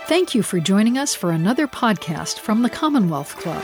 Thank you for joining us for another podcast from the Commonwealth Club.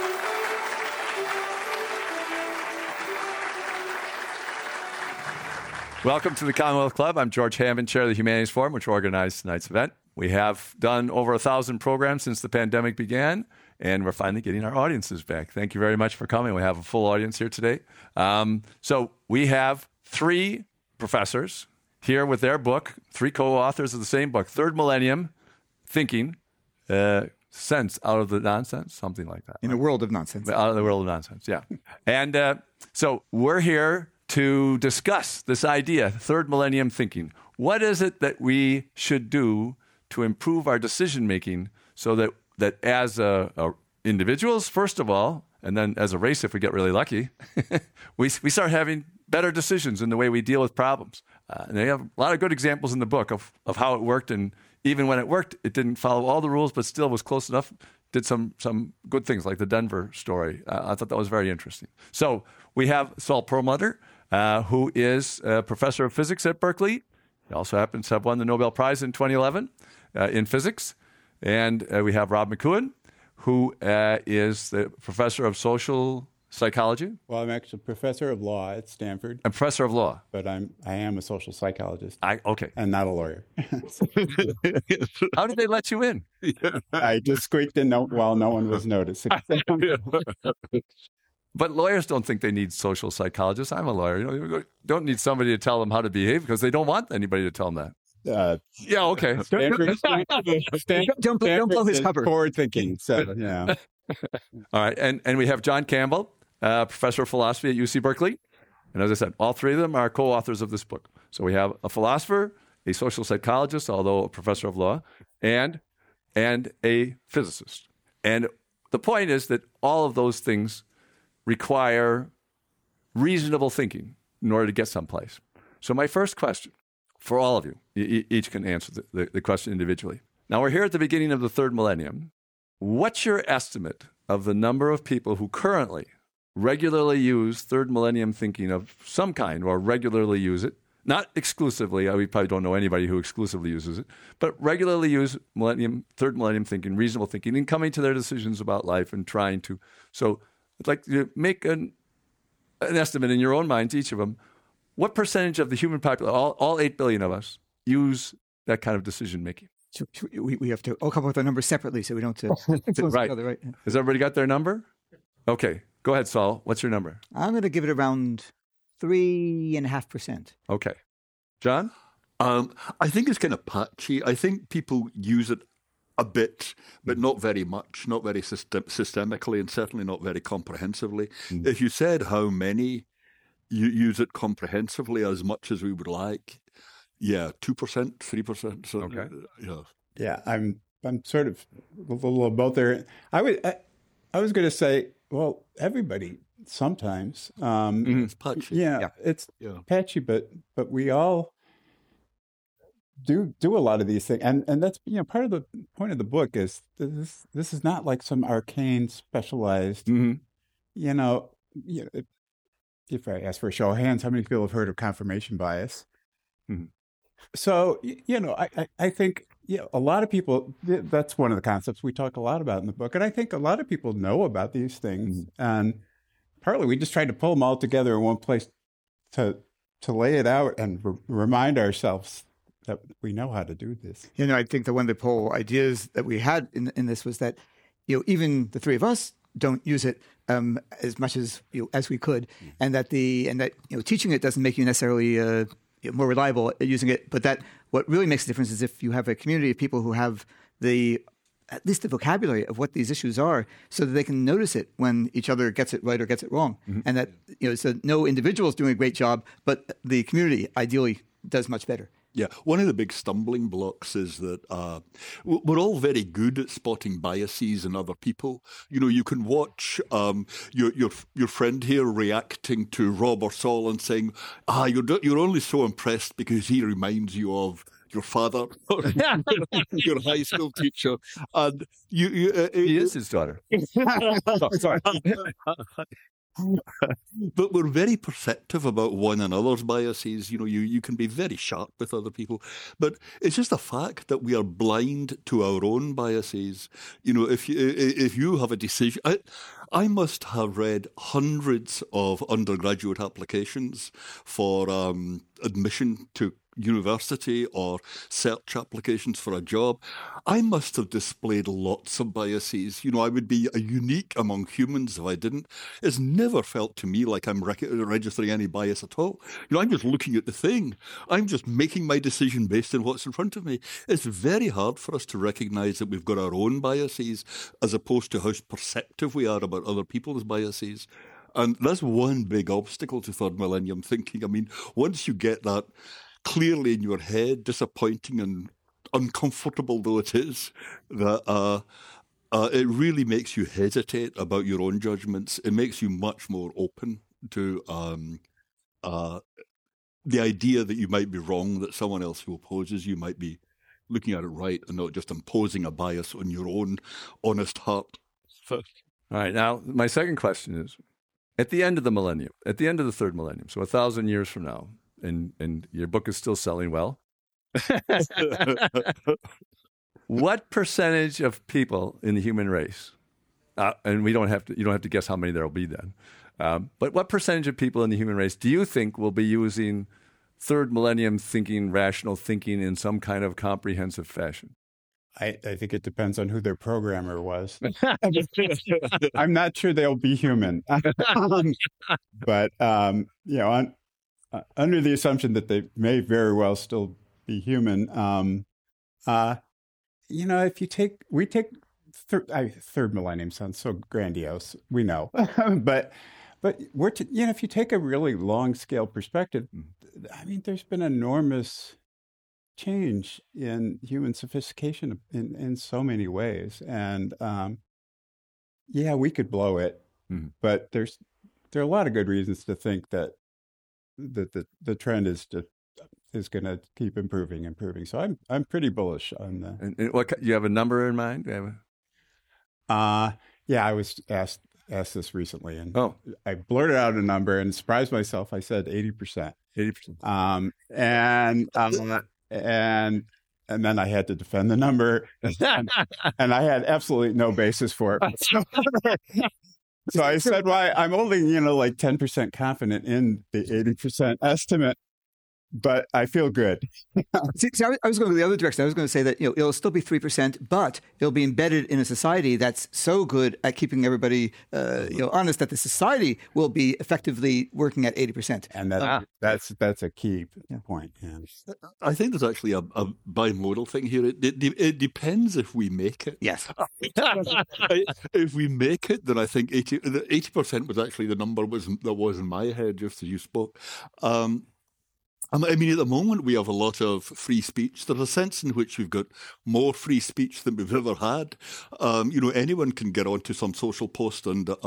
Welcome to the Commonwealth Club. I'm George Hammond, Chair of the Humanities Forum, which organized tonight's event. We have done over 1,000 programs since the pandemic began, and we're finally getting our audiences back. Thank you very much for coming. We have a full audience here today. So we have three professors here with their book, three co-authors of the same book, Third Millennium Thinking, Sense Out of the Nonsense, something like that. In a world of nonsense. Out of the world of nonsense, yeah. And so we're here to discuss this idea, third millennium thinking. What is it that we should do to improve our decision-making so that as individuals, first of all, and then as a race, if we get really lucky, we start having better decisions in the way we deal with problems. And they have a lot of good examples in the book of how it worked, and even when it worked, it didn't follow all the rules, but still was close enough, did some good things, like the Denver story. I thought that was very interesting. So we have Saul Perlmutter, who is a professor of physics at Berkeley. He also happens to have won the Nobel Prize in 2011 in physics. And we have Rob McEwen, who is the professor of social psychology. Well, I'm actually a professor of law at Stanford. A professor of law. But I am a social psychologist. Okay. And not a lawyer. How did they let you in? I just squeaked in while no one was noticing. But lawyers don't think they need social psychologists. I'm a lawyer. You don't need somebody to tell them how to behave because they don't want anybody to tell them that. Yeah, okay. Don't blow his cover. Forward thinking. So, yeah. All right. And we have John Campbell, professor of philosophy at UC Berkeley. And as I said, all three of them are co-authors of this book. So we have a philosopher, a social psychologist, although a professor of law, and a physicist. And the point is that all of those things require reasonable thinking in order to get someplace. So my first question for all of you, each can answer the question individually. Now we're here at the beginning of the third millennium. What's your estimate of the number of people who currently regularly use third millennium thinking of some kind, or regularly use it? Not exclusively. We probably don't know anybody who exclusively uses it, but regularly use third millennium thinking, reasonable thinking, in coming to their decisions about life and trying to. So I'd like to make an estimate in your own minds, each of them. What percentage of the human population, all 8 billion of us, use that kind of decision making? We have to all come up with our numbers separately so we don't right. Right. Has everybody got their number? Okay. Go ahead, Saul. What's your number? I'm going to give it around 3.5%. Okay. John? I think it's kind of patchy. I think people use it a bit, but not very much, not very systemically, and certainly not very comprehensively. Mm. If you said how many use it comprehensively, as much as we would like, 2%, 3%. So, okay. Yeah, I'm sort of a little of both there. I was going to say, well, everybody sometimes. It's patchy. Yeah, it's patchy, but we all do a lot of these things, and that's part of the point of the book is this is not like some arcane specialized. Mm-hmm. If I ask for a show of hands, how many people have heard of confirmation bias? Mm-hmm. So I think a lot of people. That's one of the concepts we talk a lot about in the book, and I think a lot of people know about these things, mm-hmm. and partly we just tried to pull them all together in one place to lay it out and remind ourselves that we know how to do this. I think that one of the whole ideas that we had in this was that, even the three of us don't use it as much as we could, and that teaching it doesn't make you necessarily more reliable at using it, but that what really makes a difference is if you have a community of people who have at least the vocabulary of what these issues are, so that they can notice it when each other gets it right or gets it wrong, mm-hmm. and that so no individual is doing a great job, but the community ideally does much better. Yeah, one of the big stumbling blocks is that we're all very good at spotting biases in other people. You can watch your friend here reacting to Rob or Saul and saying, you're only so impressed because he reminds you of your father or your high school teacher. And he is his daughter. Sorry. But we're very perceptive about one another's biases. You can be very sharp with other people, but it's just a fact that we are blind to our own biases. If you have a decision, I must have read hundreds of undergraduate applications for admission to university or search applications for a job. I must have displayed lots of biases. I would be unique among humans if I didn't. It's never felt to me like I'm registering any bias at all. I'm just looking at the thing. I'm just making my decision based on what's in front of me. It's very hard for us to recognize that we've got our own biases as opposed to how perceptive we are about other people's biases. And that's one big obstacle to third millennium thinking. I mean, once you get that clearly in your head, disappointing and uncomfortable though it is, that it really makes you hesitate about your own judgments. It makes you much more open to the idea that you might be wrong, that someone else who opposes you might be looking at it right and not just imposing a bias on your own honest heart. All right. Now, my second question is, at the end of the millennium, at the end of the third millennium, so 1,000 years from now, and your book is still selling well, what percentage of people in the human race, and you don't have to guess how many there will be then, but what percentage of people in the human race do you think will be using third millennium thinking, rational thinking in some kind of comprehensive fashion? I think it depends on who their programmer was. I'm not sure they'll be human, but under the assumption that they may very well still be human, if we take third millennium sounds so grandiose, we know, but if you take a really long scale perspective, I mean, there's been enormous change in human sophistication in so many ways, and we could blow it, but there are a lot of good reasons to think that the trend is going to keep improving. So I'm pretty bullish on that. And what you have a number in mind? I was asked this recently, and I blurted out a number and surprised myself. I said 80%. 80%. And then I had to defend the number, and I had absolutely no basis for it. So I said, "Why? I'm only 10% confident in the 80% estimate, but I feel good." See, I was going the other direction. I was going to say that it'll still be 3%, but it'll be embedded in a society that's so good at keeping everybody honest that the society will be effectively working at 80%. And that's a key point. Yeah. I think there's actually a bimodal thing here. It depends if we make it. Yes. If we make it, then I think 80% was actually the number that was in my head just as you spoke. I mean, at the moment, we have a lot of free speech. There's a sense in which we've got more free speech than we've ever had. Anyone can get onto some social post and go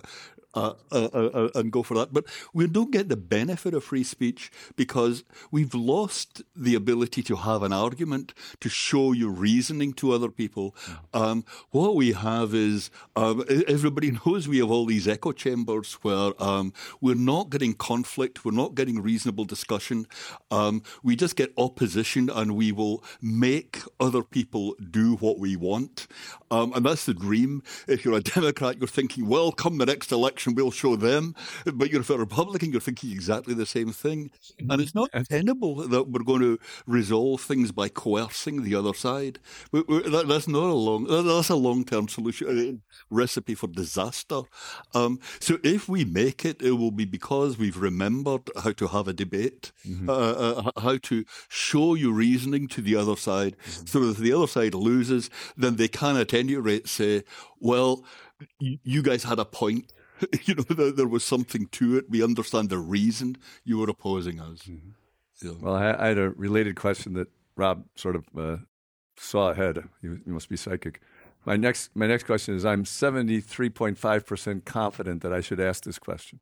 for that. But we don't get the benefit of free speech because we've lost the ability to have an argument, to show your reasoning to other people. What we have is, everybody knows we have all these echo chambers where we're not getting conflict, we're not getting reasonable discussion. We just get opposition, and we will make other people do what we want. And that's the dream. If you're a Democrat, you're thinking, well, come the next election, we'll show them. But if you're a Republican, you're thinking exactly the same thing. And it's not tenable that we're going to resolve things by coercing the other side. That's a long-term solution, recipe for disaster. So if we make it, it will be because we've remembered how to have a debate, how to show your reasoning to the other side, so that if the other side loses, then they can at any rate say, well, you guys had a point. There was something to it. We understand the reason you were opposing us. Well, I had a related question that Rob sort of saw ahead. You must be psychic. My next question is, I'm 73.5% confident that I should ask this question.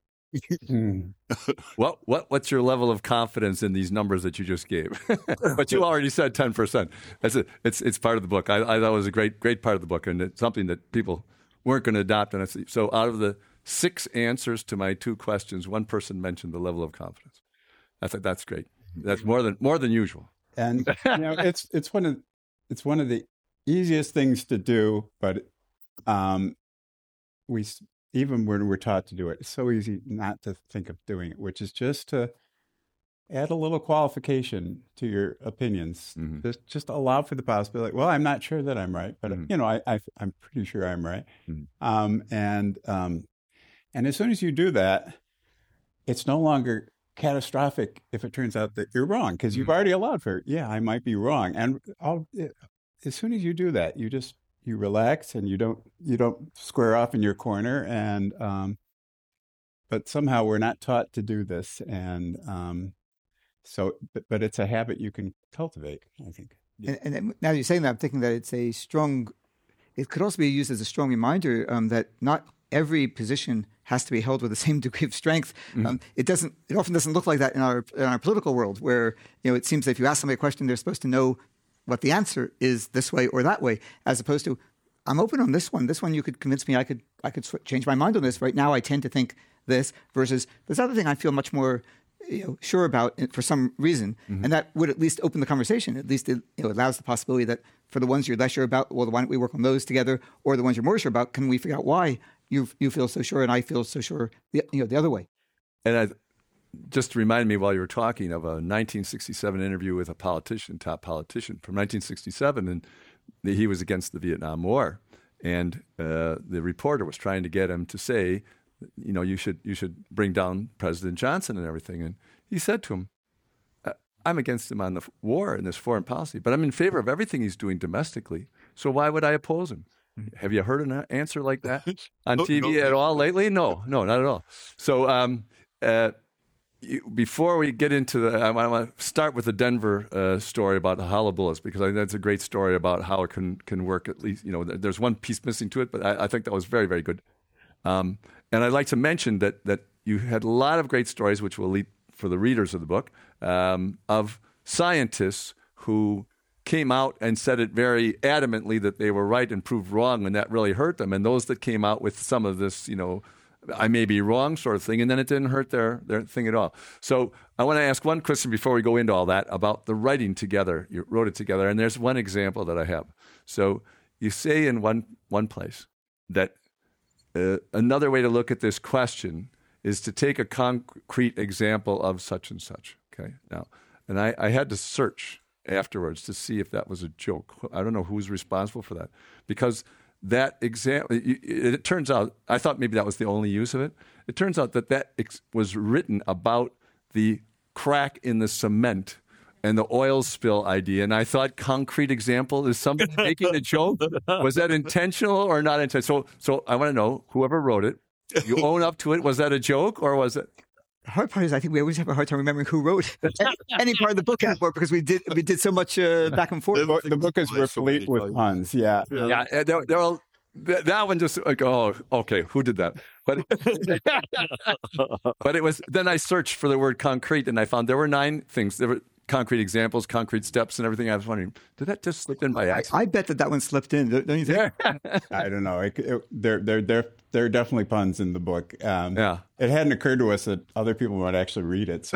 What's your level of confidence in these numbers that you just gave? But you already said 10%. That's it. It's part of the book. I thought it was a great part of the book, and it's something that people weren't going to adopt. And so out of the 6 answers to my 2 questions, one person mentioned the level of confidence. I thought that's great. That's more than usual. And it's one of the easiest things to do, but even when we're taught to do it, it's so easy not to think of doing it, which is just to add a little qualification to your opinions. Mm-hmm. Just allow for the possibility. Well, I'm not sure that I'm right, but I'm pretty sure I'm right. Mm-hmm. And as soon as you do that, it's no longer catastrophic if it turns out that you're wrong, because you've already allowed for it. Yeah, I might be wrong. And as soon as you do that, you relax and you don't square off in your corner. And but somehow we're not taught to do this, and but it's a habit you can cultivate, I think. And now you're saying that, I'm thinking that it could also be used as a strong reminder that not every position has to be held with the same degree of strength. Mm-hmm. It often doesn't look like that in our political world, where it seems that if you ask somebody a question, they're supposed to know what the answer is, this way or that way, as opposed to, I'm open on this one. This one you could convince me I could change my mind on this. Right now I tend to think this, versus this other thing I feel much more sure about for some reason. Mm-hmm. And that would at least open the conversation. At least it allows the possibility that for the ones you're less sure about, well, why don't we work on those together? Or the ones you're more sure about, can we figure out why you feel so sure and I feel so sure the other way? And just reminded me while you were talking of a 1967 interview with a top politician from 1967, and he was against the Vietnam War, and the reporter was trying to get him to say, you should bring down President Johnson and everything, and he said to him, I'm against him on the war and this foreign policy, but I'm in favor of everything he's doing domestically, so why would I oppose him? Have you heard an answer like that on TV at all lately? No, not at all. So before we get into I want to start with the Denver story about the hollow bullets, because I think that's a great story about how it can work. At least, there's one piece missing to it, but I think that was very, very good. And I'd like to mention that you had a lot of great stories, which will lead for the readers of the book, of scientists who came out and said it very adamantly that they were right and proved wrong, and that really hurt them. And those that came out with some of this, I may be wrong sort of thing, and then it didn't hurt their thing at all. So I want to ask one question before we go into all that about the writing together. You wrote it together, and there's one example that I have. So you say in one place that another way to look at this question is to take a concrete example of such and such. Okay, now, and I had to search afterwards to see if that was a joke. I don't know who's responsible for that, because that example, it turns out, I thought maybe that was the only use of it. It turns out that was written about the crack in the cement and the oil spill idea. And I thought concrete example is somebody making a joke. Was that intentional or not intentional? So I want to know, whoever wrote it, you own up to it. Was that a joke or was it? The hard part is I think we always have a hard time remembering who wrote any part of the book anymore, because we did so much back and forth. The book is replete with puns. Yeah. They're all, that one just like, oh, okay, who did that? But it was. Then I searched for the word concrete, and I found there were 9 things. There were concrete examples, concrete steps, and everything. I was wondering, did that just slip in by accident? I bet that one slipped in. Don't you think? I don't know. There are definitely puns in the book. Yeah. It hadn't occurred to us that other people might actually read it.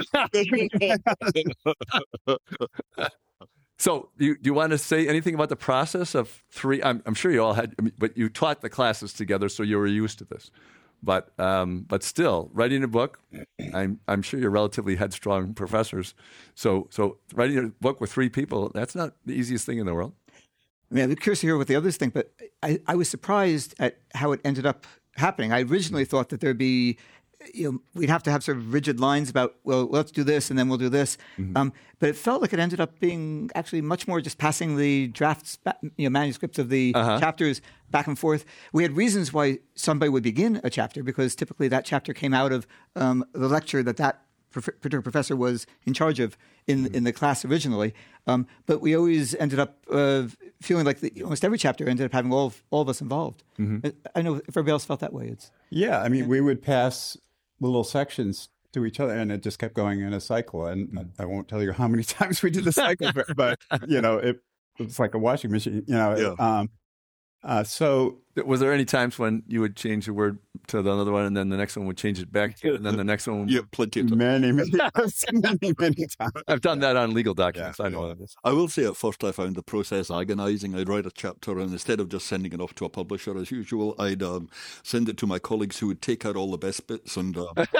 So do you want to say anything about the process of 3? I'm sure you all had, but you taught the classes together, so you were used to this. But still, writing a book, I'm sure you're relatively headstrong professors. So writing a book with 3 people, that's not the easiest thing in the world. I mean, I'm curious to hear what the others think, but I was surprised at how it ended up happening. I originally thought that there'd be, we'd have to have sort of rigid lines about, well, let's do this and then we'll do this. Mm-hmm. But it felt like it ended up being actually much more just passing the drafts, manuscripts of the chapters back and forth. We had reasons why somebody would begin a chapter, because typically that chapter came out of the lecture that particular professor was in charge of in the class originally. But we always ended up feeling like almost every chapter ended up having all of us involved. Mm-hmm. I know if everybody else felt that way. We would pass little sections to each other, and it just kept going in a cycle. And I won't tell you how many times we did the cycle, but it was like a washing machine. So Was there any times when you would change the word to another one, and then the next one would change it back, and then the next one would... Yeah, plenty of times. many times. I've done that on legal documents. Yeah, I know that. I will say at first I found the process agonizing. I'd write a chapter, and instead of just sending it off to a publisher as usual, I'd send it to my colleagues who would take out all the best bits. And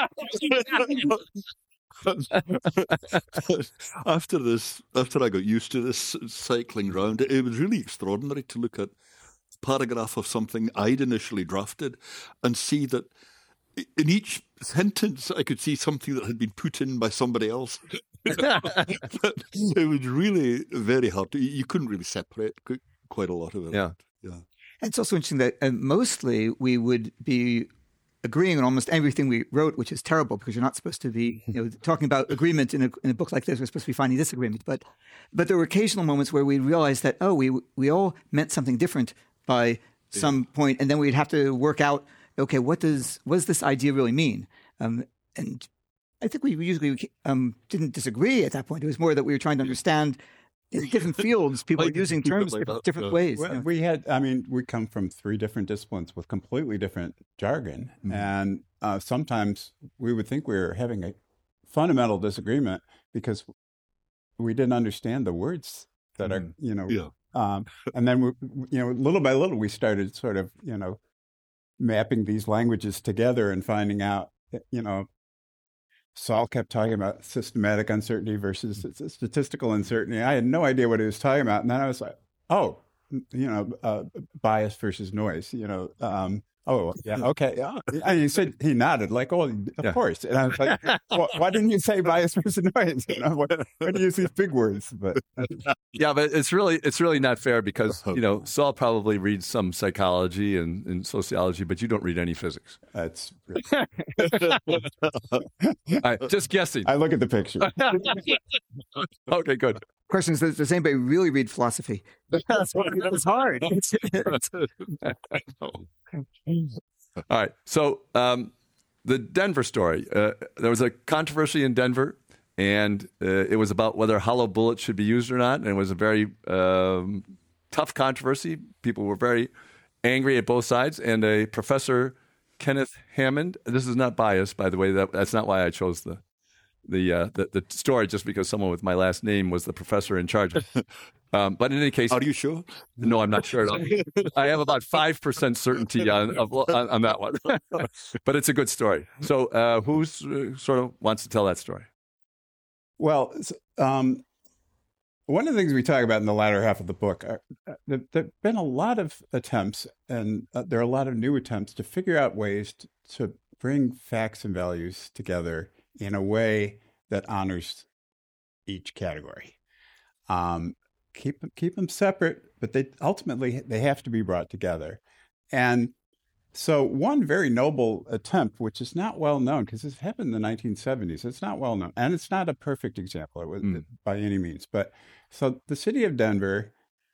after I got used to this cycling round, it was really extraordinary to look at a paragraph of something I'd initially drafted and see that in each sentence I could see something that had been put in by somebody else. It was really very hard. You couldn't really separate quite a lot of it. Yeah. And it's also interesting that mostly we would be agreeing on almost everything we wrote, which is terrible because you're not supposed to be talking about agreement in a book like this. We're supposed to be finding disagreement. But there were occasional moments where we realized that, we all meant something different by some point, and then we'd have to work out, okay, what does this idea really mean? And I think we usually didn't disagree at that point. It was more that we were trying to understand in different fields, people are using terms different ways. Well, we come from 3 different disciplines with completely different jargon. Mm-hmm. And sometimes we would think we were having a fundamental disagreement because we didn't understand the words that are, and then, little by little, we started sort of, mapping these languages together and finding out, Saul kept talking about systematic uncertainty versus statistical uncertainty. I had no idea what he was talking about. And then I was like, bias versus noise, okay. Yeah. And he said, he nodded like, of course. And I was like, why didn't you say bias versus noise? Why do you use these big words? But yeah, but it's really not fair because, Saul probably reads some psychology and sociology, but you don't read any physics. That's just guessing. I look at the picture. Okay, good. Question is, does anybody really read philosophy? It's hard. All right. So the Denver story, there was a controversy in Denver, and it was about whether hollow bullets should be used or not. And it was a very tough controversy. People were very angry at both sides. And a professor, Kenneth Hammond, this is not biased, by the way. That's not why I chose the story, just because someone with my last name was the professor in charge. But in any case, are you sure? No, I'm not sure at all. I have about 5% certainty on that one, but it's a good story. So, who sort of wants to tell that story? Well, one of the things we talk about in the latter half of the book, there've been a lot of attempts, and there are a lot of new attempts to figure out ways to bring facts and values together in a way that honors each category. Keep them separate, but they ultimately have to be brought together. And so one very noble attempt, which is not well known because this happened in the 1970s, it's not well known, and it's not a perfect example by any means. But so the city of Denver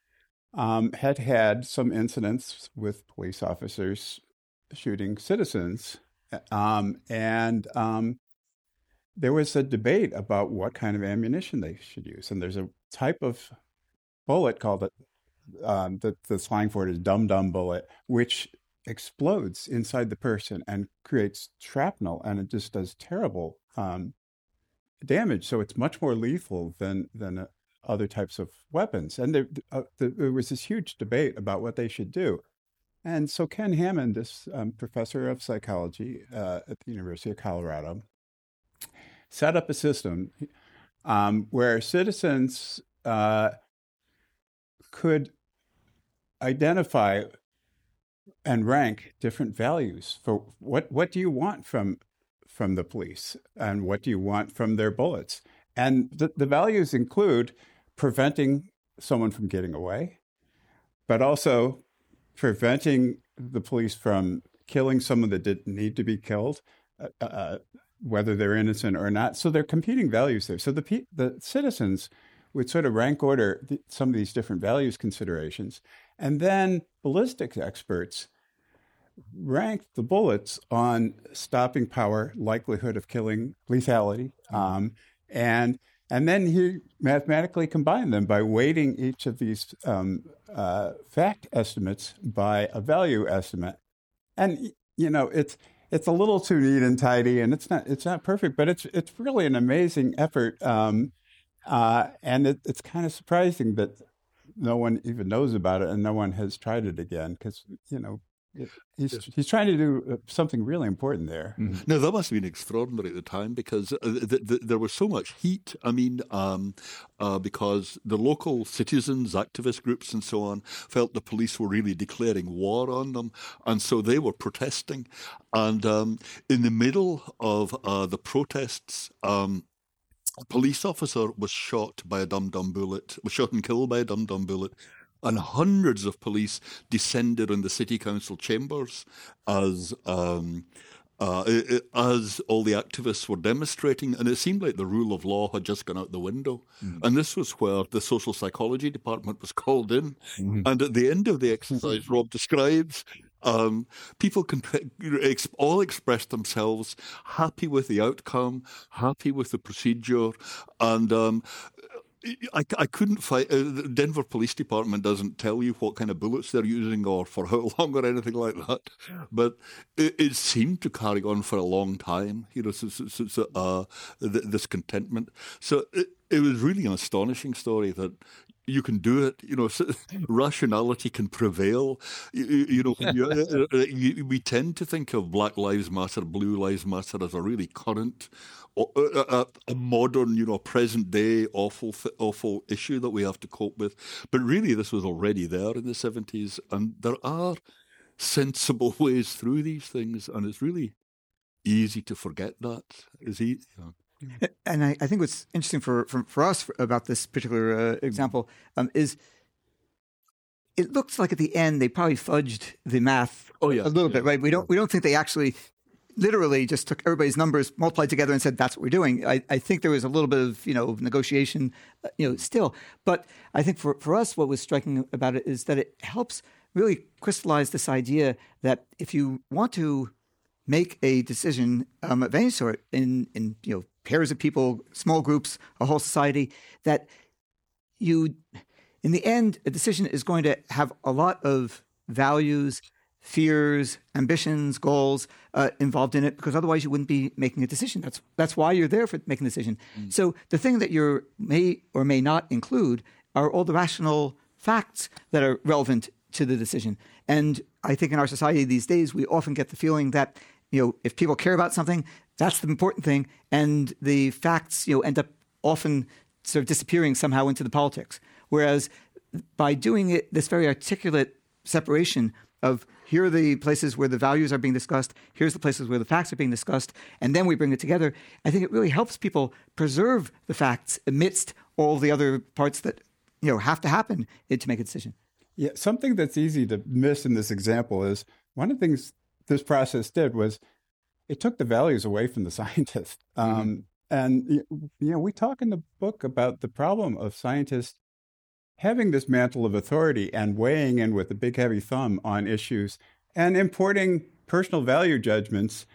had some incidents with police officers shooting citizens, and there was a debate about what kind of ammunition they should use. And there's a type of bullet called the slang for it is dum-dum bullet, which explodes inside the person and creates shrapnel, and it just does terrible damage. So it's much more lethal than other types of weapons. And there was this huge debate about what they should do. And so Ken Hammond, this professor of psychology at the University of Colorado, set up a system where citizens could identify and rank different values for what do you want from the police and what do you want from their bullets. And the values include preventing someone from getting away, but also preventing the police from killing someone that didn't need to be killed, whether they're innocent or not. So they're competing values there. So the citizens would sort of rank order some of these different values considerations. And then ballistics experts ranked the bullets on stopping power, likelihood of killing, lethality, and And then he mathematically combined them by weighting each of these fact estimates by a value estimate. And, it's a little too neat and tidy, and it's not perfect, but it's really an amazing effort. And it's kind of surprising that no one even knows about it and no one has tried it again because, he's trying to do something really important there. Mm-hmm. Now, that must have been extraordinary at the time because there was so much heat. I mean, because the local citizens, activist groups and so on felt the police were really declaring war on them. And so they were protesting. And in the middle of the protests, a police officer was shot by a dum-dum bullet, was shot and killed by a dum-dum bullet. And hundreds of police descended on the city council chambers as all the activists were demonstrating. And it seemed like the rule of law had just gone out the window. Mm-hmm. And this was where the social psychology department was called in. Mm-hmm. And at the end of the exercise, Rob describes, people all expressed themselves happy with the outcome, happy with the procedure, and I couldn't find. The Denver Police Department doesn't tell you what kind of bullets they're using or for how long or anything like that. But it seemed to carry on for a long time. This contentment. So it was really an astonishing story that you can do it. Rationality can prevail. We tend to think of Black Lives Matter, Blue Lives Matter as a really current, a modern, present day awful issue that we have to cope with. But really, this was already there in the 70s, and there are sensible ways through these things, and it's really easy to forget that. And I think what's interesting for us about this particular example is it looks like at the end they probably fudged the math a little bit, right? We don't think they actually literally just took everybody's numbers, multiplied together, and said that's what we're doing. I think there was a little bit of negotiation, still. But I think for us, what was striking about it is that it helps really crystallize this idea that if you want to make a decision of any sort in pairs of people, small groups, a whole society, that in the end, a decision is going to have a lot of values, fears, ambitions, goals involved in it, because otherwise you wouldn't be making a decision. That's why you're there for making a decision. Mm. So the thing that you may or may not include are all the rational facts that are relevant to the decision. And I think in our society these days, we often get the feeling that if people care about something, that's the important thing, and the facts, end up often sort of disappearing somehow into the politics. Whereas by doing it, this very articulate separation of here are the places where the values are being discussed, here's the places where the facts are being discussed, and then we bring it together, I think it really helps people preserve the facts amidst all the other parts that have to happen to make a decision. Yeah, something that's easy to miss in this example is one of the things this process did was it took the values away from the scientist. And, we talk in the book about the problem of scientists having this mantle of authority and weighing in with a big, heavy thumb on issues and importing personal value judgments.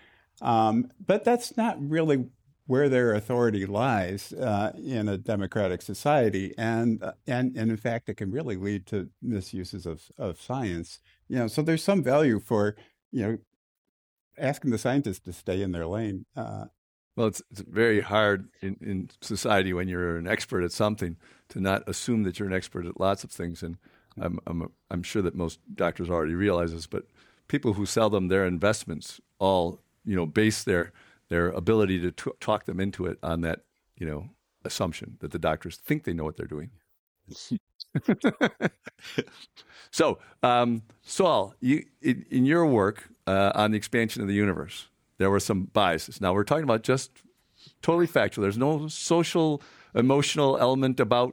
But that's not really where their authority lies in a democratic society. And in fact, it can really lead to misuses of science. So there's some value for, asking the scientists to stay in their lane. Well, it's very hard in society when you're an expert at something to not assume that you're an expert at lots of things. And I'm sure that most doctors already realize this, but people who sell them their investments all, base their ability to talk them into it on that, assumption that the doctors think they know what they're doing. So, Saul, in your work on the expansion of the universe, there were some biases. Now, we're talking about just totally factual. There's no social, emotional element about,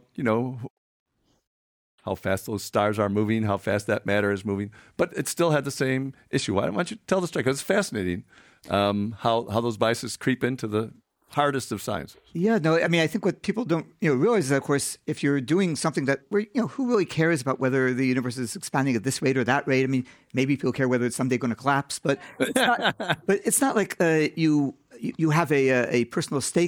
how fast those stars are moving, how fast that matter is moving. But it still had the same issue. Why don't you tell the story? Because it's fascinating how those biases creep into the hardest of science. Yeah, no, I mean, I think what people don't realize is that, of course, if you're doing something that who really cares about whether the universe is expanding at this rate or that rate? I mean, maybe people care whether it's someday going to collapse, but it's not like you have a personal stake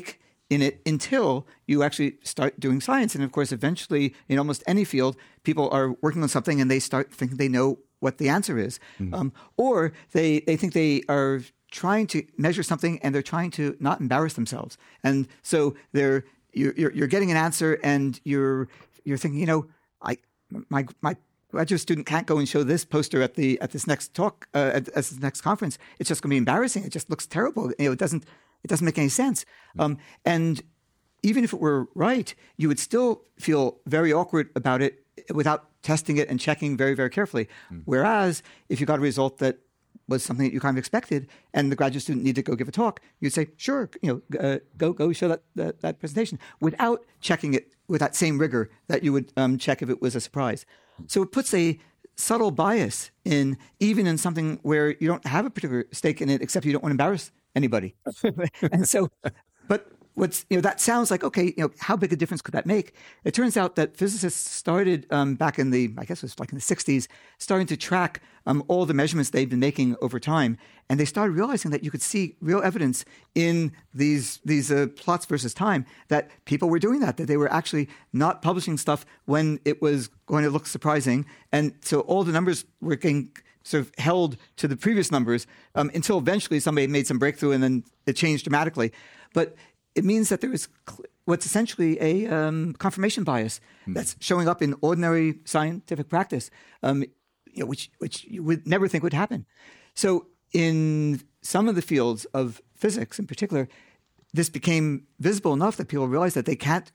in it until you actually start doing science. And of course, eventually, in almost any field, people are working on something and they start thinking they know what the answer is. Or they think they are trying to measure something and they're trying to not embarrass themselves. And so you're getting an answer and you're thinking, my graduate student can't go and show this poster at this next talk at this next conference. It's just going to be embarrassing. It just looks terrible. It doesn't make any sense. And even if it were right, you would still feel very awkward about it without testing it and checking very, very carefully. Whereas if you got a result that was something that you kind of expected, and the graduate student needed to go give a talk, you'd say, "Sure, go show that presentation," without checking it with that same rigor that you would check if it was a surprise. So it puts a subtle bias even in something where you don't have a particular stake in it, except you don't want to embarrass anybody. And so, but that sounds like, okay, how big a difference could that make? It turns out that physicists started back in I guess it was like in the 60s, starting to track all the measurements they'd been making over time. And they started realizing that you could see real evidence in these plots versus time that people were doing that they were actually not publishing stuff when it was going to look surprising. And so all the numbers were getting sort of held to the previous numbers until eventually somebody made some breakthrough and then it changed dramatically. But it means that there is what's essentially a confirmation bias that's showing up in ordinary scientific practice, which you would never think would happen. So in some of the fields of physics in particular, this became visible enough that people realized that they can't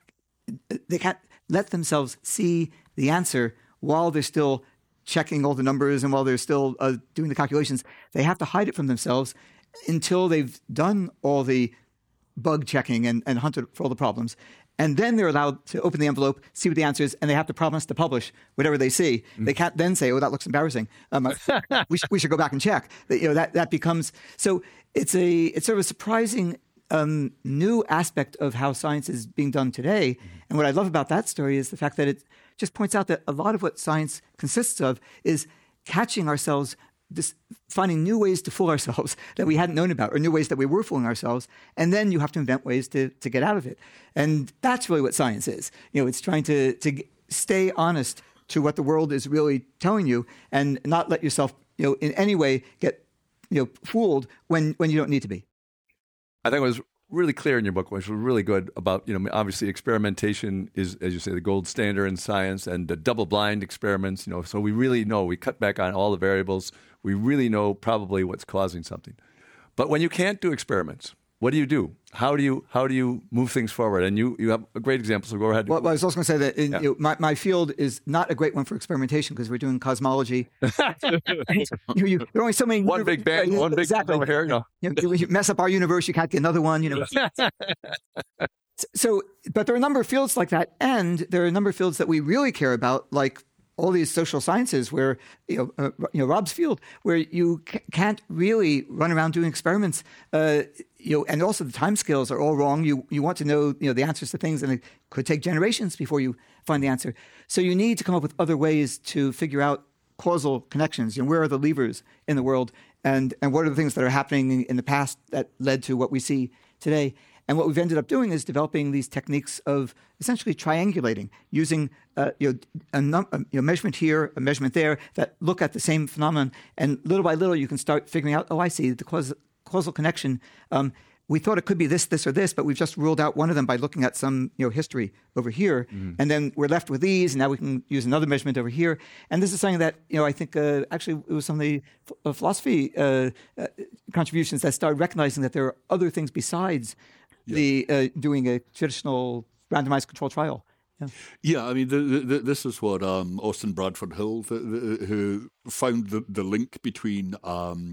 let themselves see the answer while they're still checking all the numbers and while they're still doing the calculations. They have to hide it from themselves until they've done all the bug checking and hunted for all the problems. And then they're allowed to open the envelope, see what the answer is, and they have to promise to publish whatever they see. They can't then say, "Oh, that looks embarrassing. We should go back and check." That becomes so. It's sort of a surprising new aspect of how science is being done today. And what I love about that story is the fact that it just points out that a lot of what science consists of is catching ourselves, finding new ways to fool ourselves that we hadn't known about, or new ways that we were fooling ourselves, and then you have to invent ways to get out of it. And that's really what science is. It's trying to stay honest to what the world is really telling you, and not let yourself, in any way get, fooled when you don't need to be. I think it was really clear in your book, which was really good, about, obviously experimentation is, as you say, the gold standard in science, and the double-blind experiments, so we really know, we cut back on all the variables. We really know probably what's causing something. But when you can't do experiments, what do you do? How do you move things forward? And you have a great example, so go ahead. Well, I was also going to say that my field is not a great one for experimentation because we're doing cosmology. There are only so many. One big bang, one big exactly. over here. No. You mess up our universe, you can't get another one. So, but there are a number of fields like that, and there are a number of fields that we really care about, like all these social sciences, where Rob's field, where you can't really run around doing experiments. And also the timescales are all wrong. You want to know the answers to things, and it could take generations before you find the answer. So you need to come up with other ways to figure out causal connections. Where are the levers in the world, and what are the things that are happening in the past that led to what we see today? And what we've ended up doing is developing these techniques of essentially triangulating, using a measurement here, a measurement there, that look at the same phenomenon. And little by little, you can start figuring out, I see the causal connection. We thought it could be this, this, or this, but we've just ruled out one of them by looking at some history over here. And then we're left with these, and now we can use another measurement over here. And this is something that, I think actually it was some of the philosophy contributions that started recognizing that there are other things besides doing a traditional randomized control trial. Yeah, I mean, this is what Austin Bradford Hill, who found the link between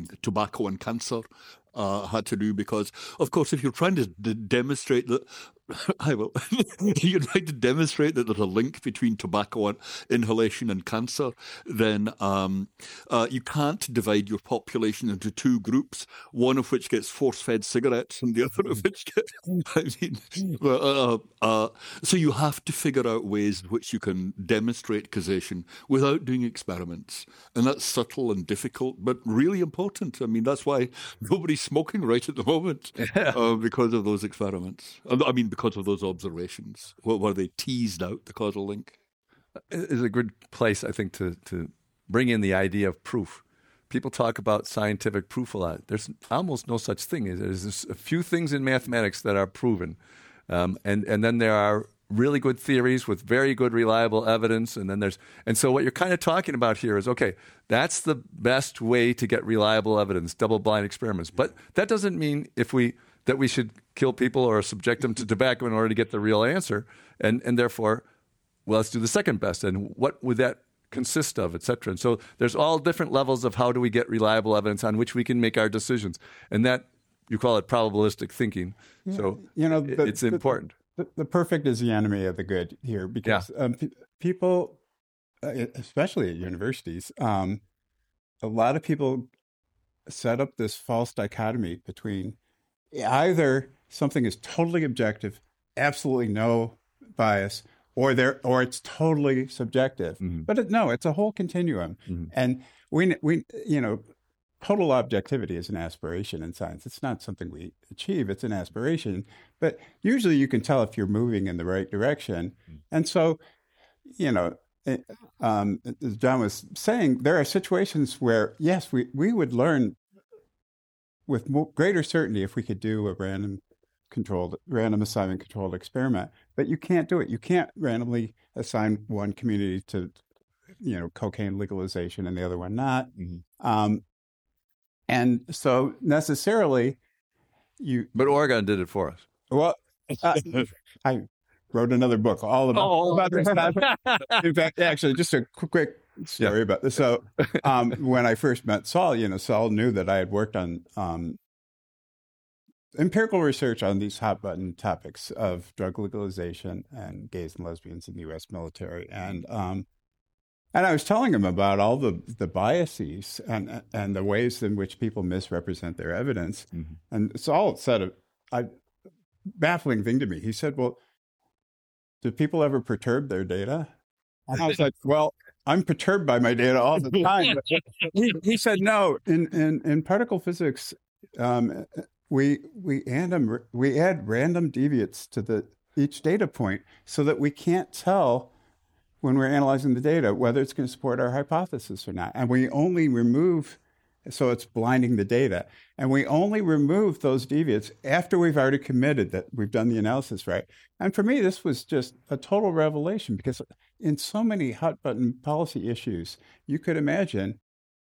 tobacco and cancer, had to do, because, of course, if you're trying to demonstrate that I will. You're trying to demonstrate that there's a link between tobacco inhalation and cancer, then you can't divide your population into two groups, one of which gets force-fed cigarettes and the other of which gets... so you have to figure out ways in which you can demonstrate causation without doing experiments. And that's subtle and difficult, but really important. I mean, that's why nobody's smoking right at the moment, because of those experiments. I mean, because of those observations, where they teased out the causal link. Is a good place, I think, to bring in the idea of proof. People talk about scientific proof a lot. There's almost no such thing. There's a few things in mathematics that are proven, and then there are really good theories with very good reliable evidence, and so what you're kind of talking about here is, okay, that's the best way to get reliable evidence, double-blind experiments. But that doesn't mean that we should kill people or subject them to tobacco in order to get the real answer, and therefore, well, let's do the second best, and what would that consist of, et cetera. And so there's all different levels of how do we get reliable evidence on which we can make our decisions, and that, you call it probabilistic thinking. Yeah. So it's important. The perfect is the enemy of the good here, because people, especially at universities, a lot of people set up this false dichotomy between either something is totally objective, absolutely no bias, or it's totally subjective. Mm-hmm. But it's a whole continuum. Mm-hmm. And we total objectivity is an aspiration in science. It's not something we achieve. It's an aspiration. But usually you can tell if you're moving in the right direction. Mm-hmm. And so, as John was saying, there are situations where, yes, we would learn with greater certainty if we could do a random assignment controlled experiment. But you can't do it. You can't randomly assign one community to, cocaine legalization and the other one not. Mm-hmm. And so necessarily But Oregon did it for us. Well, I wrote another book all about this. In fact, actually, just a quick story about this. So when I first met Saul, Saul knew that I had worked on empirical research on these hot button topics of drug legalization and gays and lesbians in the U.S. military. And I was telling him about all the biases and the ways in which people misrepresent their evidence. Mm-hmm. And Saul said a baffling thing to me. He said, well, do people ever perturb their data? And I was like, well, I'm perturbed by my data all the time. He said, no, in particle physics, we add random deviates to each data point so that we can't tell when we're analyzing the data whether it's going to support our hypothesis or not. And we only remove, so it's blinding the data. And we only remove those deviates after we've already committed that we've done the analysis right. And for me, this was just a total revelation, because in so many hot button policy issues, you could imagine,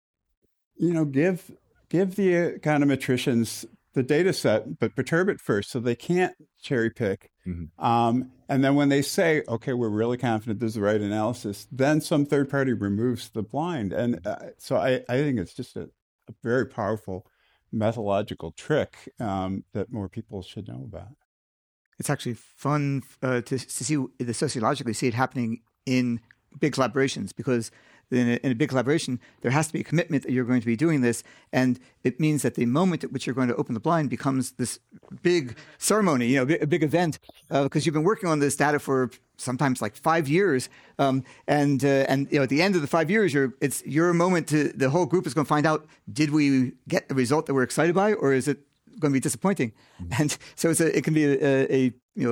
give the econometricians the data set, but perturb it first so they can't cherry pick. Mm-hmm. And then when they say, okay, we're really confident this is the right analysis, then some third party removes the blind. And so I think it's just a very powerful methodological trick that more people should know about. It's actually fun to see sociologically see it happening in big collaborations, because in a big collaboration, there has to be a commitment that you're going to be doing this. And it means that the moment at which you're going to open the blind becomes this big ceremony, a big event, because you've been working on this data for sometimes like 5 years. And at the end of the 5 years, it's your moment the whole group is going to find out, did we get the result that we're excited by, or is it going to be disappointing? Mm-hmm. And so it can be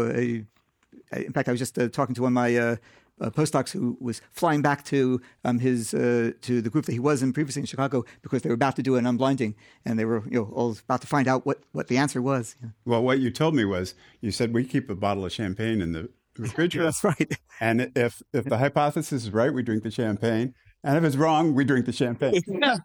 in fact, I was just talking to one of my postdocs who was flying back to to the group that he was in previously in Chicago, because they were about to do an unblinding, and they were all about to find out what the answer was. Well, what you told me was, you said we keep a bottle of champagne in the refrigerator. That's right. And if the hypothesis is right, we drink the champagne, and if it's wrong, we drink the champagne.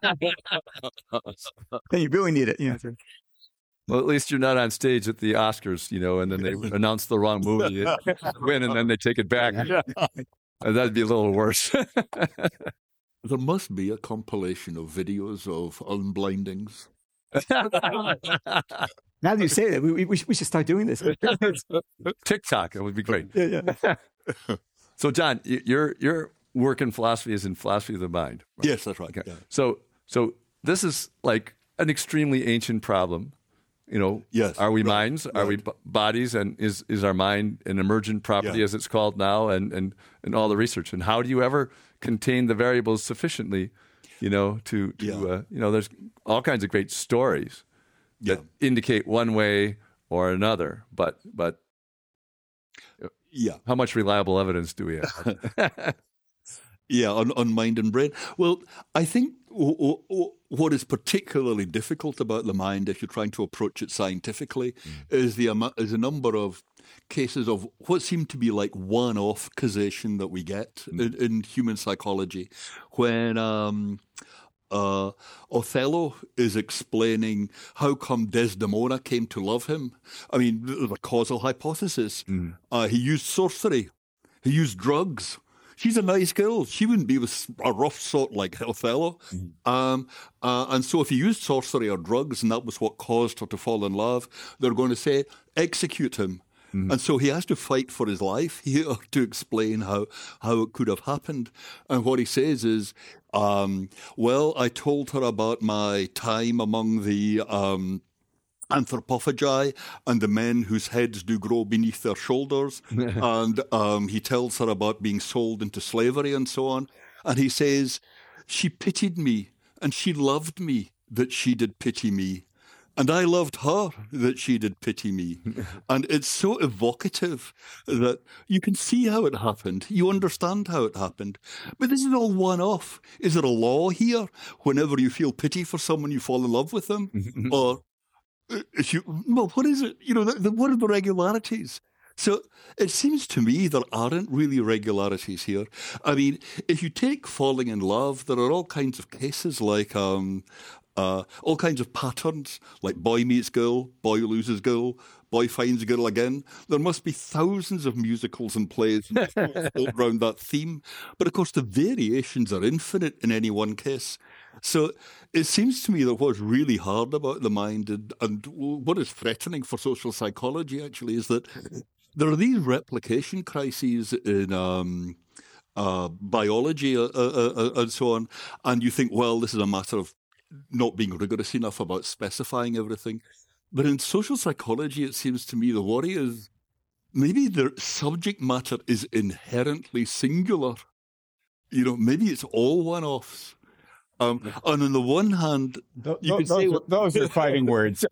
Then you really need it. Well, at least you're not on stage at the Oscars, and then they announce the wrong movie, win, and then they take it back. That'd be a little worse. There must be a compilation of videos of unblindings. Now that you say that, we should start doing this. TikTok, it would be great. Yeah. So, John, your work in philosophy is in philosophy of the mind. Right? Yes, that's right. Okay. Yeah. So this is like an extremely ancient problem. Yes, are we right, minds? Are we bodies? And is our mind an emergent property, as it's called now, and all the research? And how do you ever contain the variables sufficiently, there's all kinds of great stories that indicate one way or another, but how much reliable evidence do we have? On mind and brain. Well, I think what is particularly difficult about the mind, if you're trying to approach it scientifically, is a number of cases of what seem to be like one-off causation that we get in human psychology. When Othello is explaining how come Desdemona came to love him. I mean, the causal hypothesis. He used sorcery. He used drugs. She's a nice girl. She wouldn't be with a rough sort like Othello. And so if he used sorcery or drugs and that was what caused her to fall in love, they're going to say, execute him. And so he has to fight for his life here to explain how it could have happened. And what he says is, I told her about my time among the anthropophagi and the men whose heads do grow beneath their shoulders. And he tells her about being sold into slavery and so on. And he says, she pitied me and she loved me that she did pity me. And I loved her that she did pity me. And it's so evocative that you can see how it happened. You understand how it happened. But this is all one-off. Is there a law here? Whenever you feel pity for someone, you fall in love with them? Or, what is it? What are the regularities? So it seems to me there aren't really regularities here. I mean, if you take falling in love, there are all kinds of cases like... all kinds of patterns, like boy meets girl, boy loses girl, boy finds girl again. There must be thousands of musicals and plays around that theme. But of course, the variations are infinite in any one case. So it seems to me that what's really hard about the mind and what is threatening for social psychology, actually, is that there are these replication crises in biology and so on. And you think, well, this is a matter of not being rigorous enough about specifying everything. But in social psychology, it seems to me the worry is maybe the subject matter is inherently singular. Maybe it's all one-offs. And on the one hand, you can say... Those are fighting words.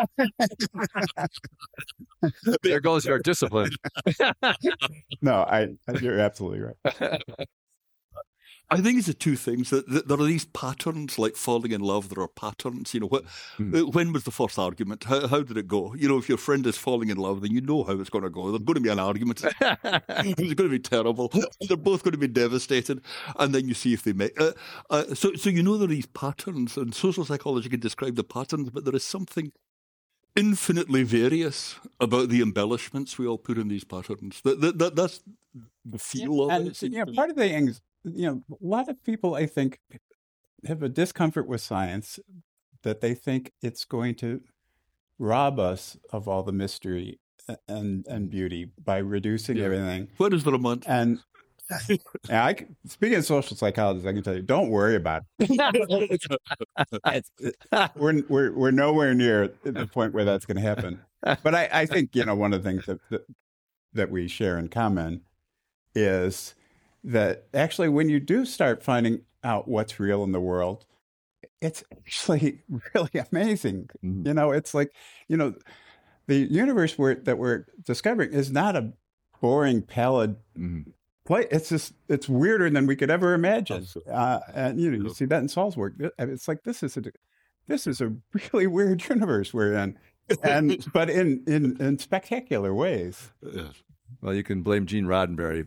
There goes your discipline. No, you're absolutely right. I think it's the two things. That there are these patterns, like falling in love. There are patterns. When was the first argument? How did it go? If your friend is falling in love, then you know how it's going to go. There's going to be an argument. It's going to be terrible. They're both going to be devastated. And then you see if they make... So there are these patterns, and social psychology can describe the patterns, but there is something infinitely various about the embellishments we all put in these patterns. That's the feel of it. And part of the thing is, a lot of people, I think, have a discomfort with science that they think it's going to rob us of all the mystery and beauty by reducing everything. What is the romance? And speaking of social psychologists, I can tell you, don't worry about it. We're nowhere near the point where that's going to happen. But I think one of the things that we share in common is that actually when you do start finding out what's real in the world, it's actually really amazing. It's like, the universe that we're discovering is not a boring, pallid play. It's weirder than we could ever imagine. And you see that in Saul's work. It's like, this is a really weird universe we're in. But in spectacular ways. Yes. Well, you can blame Gene Roddenberry,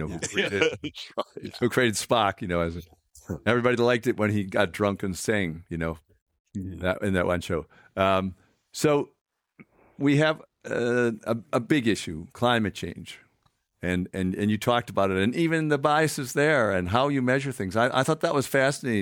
who created Spock, everybody liked it when he got drunk and sang, that in that one show. So we have a big issue, climate change. And you talked about it, and even the biases there and how you measure things. I thought that was fascinating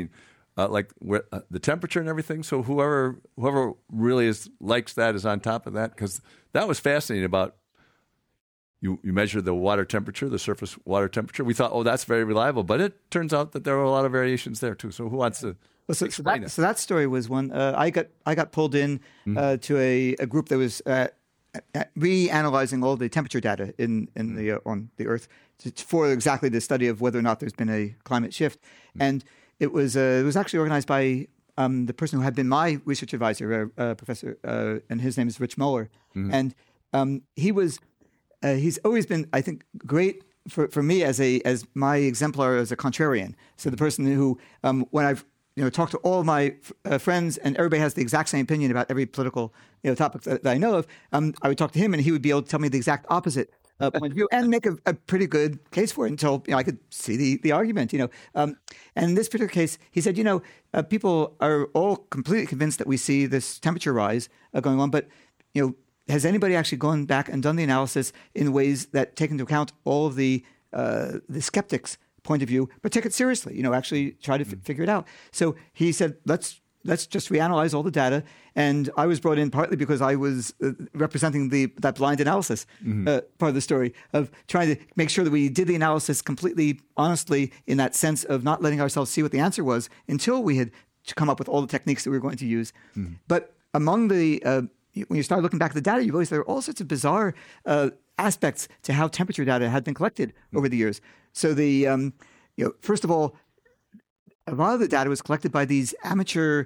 the temperature and everything. So whoever really likes that is on top of that, because that was fascinating about. You measure the water temperature, the surface water temperature. We thought, oh, that's very reliable, but it turns out that there are a lot of variations there too. So who wants to explain that? So that story was one I got pulled in to a group that was reanalyzing all the temperature data in the on the Earth for exactly the study of whether or not there's been a climate shift, and it was actually organized by the person who had been my research advisor, professor, and his name is Rich Moeller, and he was. He's always been, I think, great for me as my exemplar as a contrarian. So the person who, when I've talked to all of my friends and everybody has the exact same opinion about every political topic that I know of, I would talk to him and he would be able to tell me the exact opposite point of view and make a pretty good case for it until I could see the argument. And in this particular case, he said, people are all completely convinced that we see this temperature rise going on, but has anybody actually gone back and done the analysis in ways that take into account all of the skeptics' point of view, but take it seriously? Actually try to figure it out. So he said, let's just reanalyze all the data. And I was brought in partly because I was representing that blind analysis part of the story of trying to make sure that we did the analysis completely honestly in that sense of not letting ourselves see what the answer was until we had come up with all the techniques that we were going to use. But among the when you start looking back at the data, you realize there are all sorts of bizarre aspects to how temperature data had been collected over the years. So first of all, a lot of the data was collected by these amateur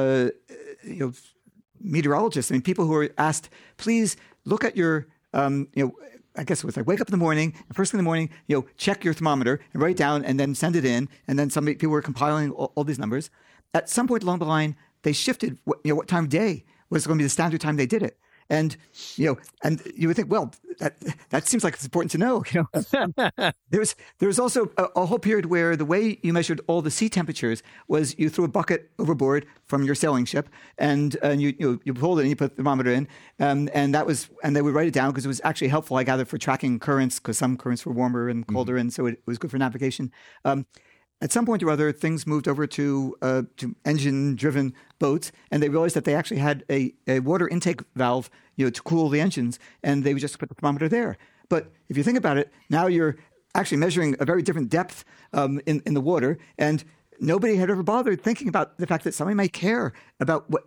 meteorologists. I mean, people who were asked, please look at your I guess it was like wake up in the morning, and first thing in the morning, check your thermometer and write it down, and then send it in. And then people were compiling all these numbers. At some point along the line, they shifted what time of day was going to be the standard time they did it. And, and you would think, well, that seems like it's important to know. There was also a whole period where the way you measured all the sea temperatures was you threw a bucket overboard from your sailing ship, and you pulled it and you put the thermometer in, and they would write it down because it was actually helpful, I gather, for tracking currents, because some currents were warmer and colder, and so it was good for navigation. At some point or other, things moved over to engine-driven boats, and they realized that they actually had a water intake valve, to cool the engines, and they would just put the thermometer there. But if you think about it, now you're actually measuring a very different depth in the water, and nobody had ever bothered thinking about the fact that somebody might care about what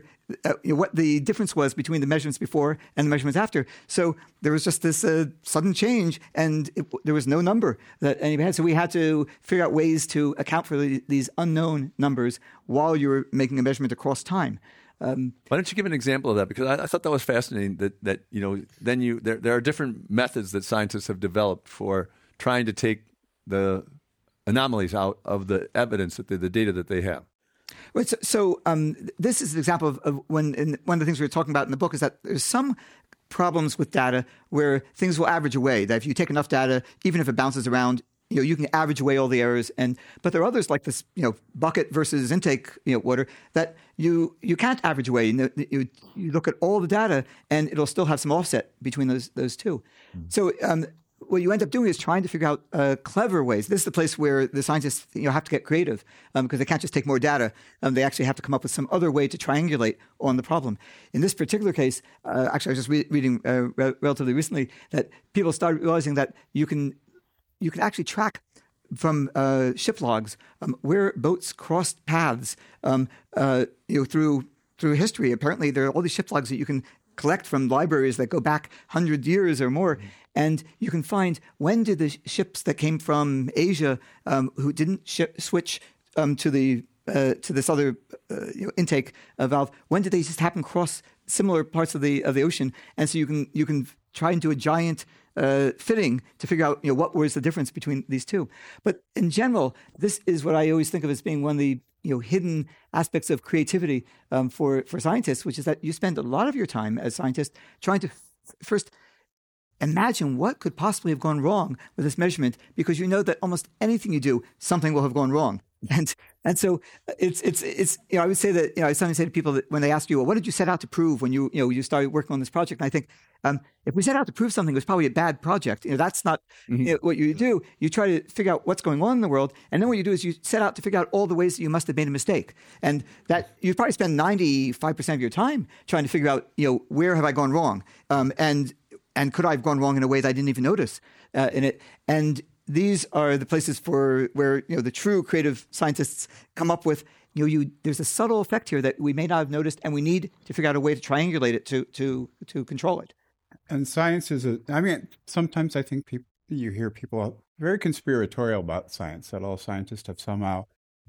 the difference was between the measurements before and the measurements after. So there was just this sudden change, and there was no number that anybody had. So we had to figure out ways to account for these unknown numbers while you were making a measurement across time. Why don't you give an example of that? Because I thought that was fascinating. That then there are different methods that scientists have developed for trying to take the anomalies out of the evidence the data that they have. Right. So this is an example of one of the things we were talking about in the book is that there's some problems with data where things will average away. That if you take enough data, even if it bounces around, you can average away all the errors. But there are others like this, bucket versus intake, water that you can't average away. You look at all the data and it'll still have some offset between those two. So what you end up doing is trying to figure out clever ways. This is the place where the scientists have to get creative because they can't just take more data. They actually have to come up with some other way to triangulate on the problem. In this particular case, actually, I was just reading relatively recently that people started realizing that you can actually track from ship logs where boats crossed paths through history. Apparently, there are all these ship logs that you can collect from libraries that go back 100 years or more. And you can find when did the ships that came from Asia who didn't switch to this other intake valve, when did they just happen across similar parts of the ocean? And so you can try and do a giant fitting to figure out what was the difference between these two. But in general, this is what I always think of as being one of the hidden aspects of creativity for scientists, which is that you spend a lot of your time as scientists trying to first imagine what could possibly have gone wrong with this measurement, because you know that almost anything you do, something will have gone wrong. And so it's I would say that I sometimes say to people that when they ask you, well, what did you set out to prove when you started working on this project? And I think If we set out to prove something was probably a bad project, that's not what you do. You try to figure out what's going on in the world, and then what you do is you set out to figure out all the ways that you must have made a mistake, and that you probably spend 95% of your time trying to figure out, where have I gone wrong, and could I have gone wrong in a way that I didn't even notice in it, and these are the places where the true creative scientists come up with. There's a subtle effect here that we may not have noticed, and we need to figure out a way to triangulate it to control it. And science is sometimes I think you hear people very conspiratorial about science, that all scientists have somehow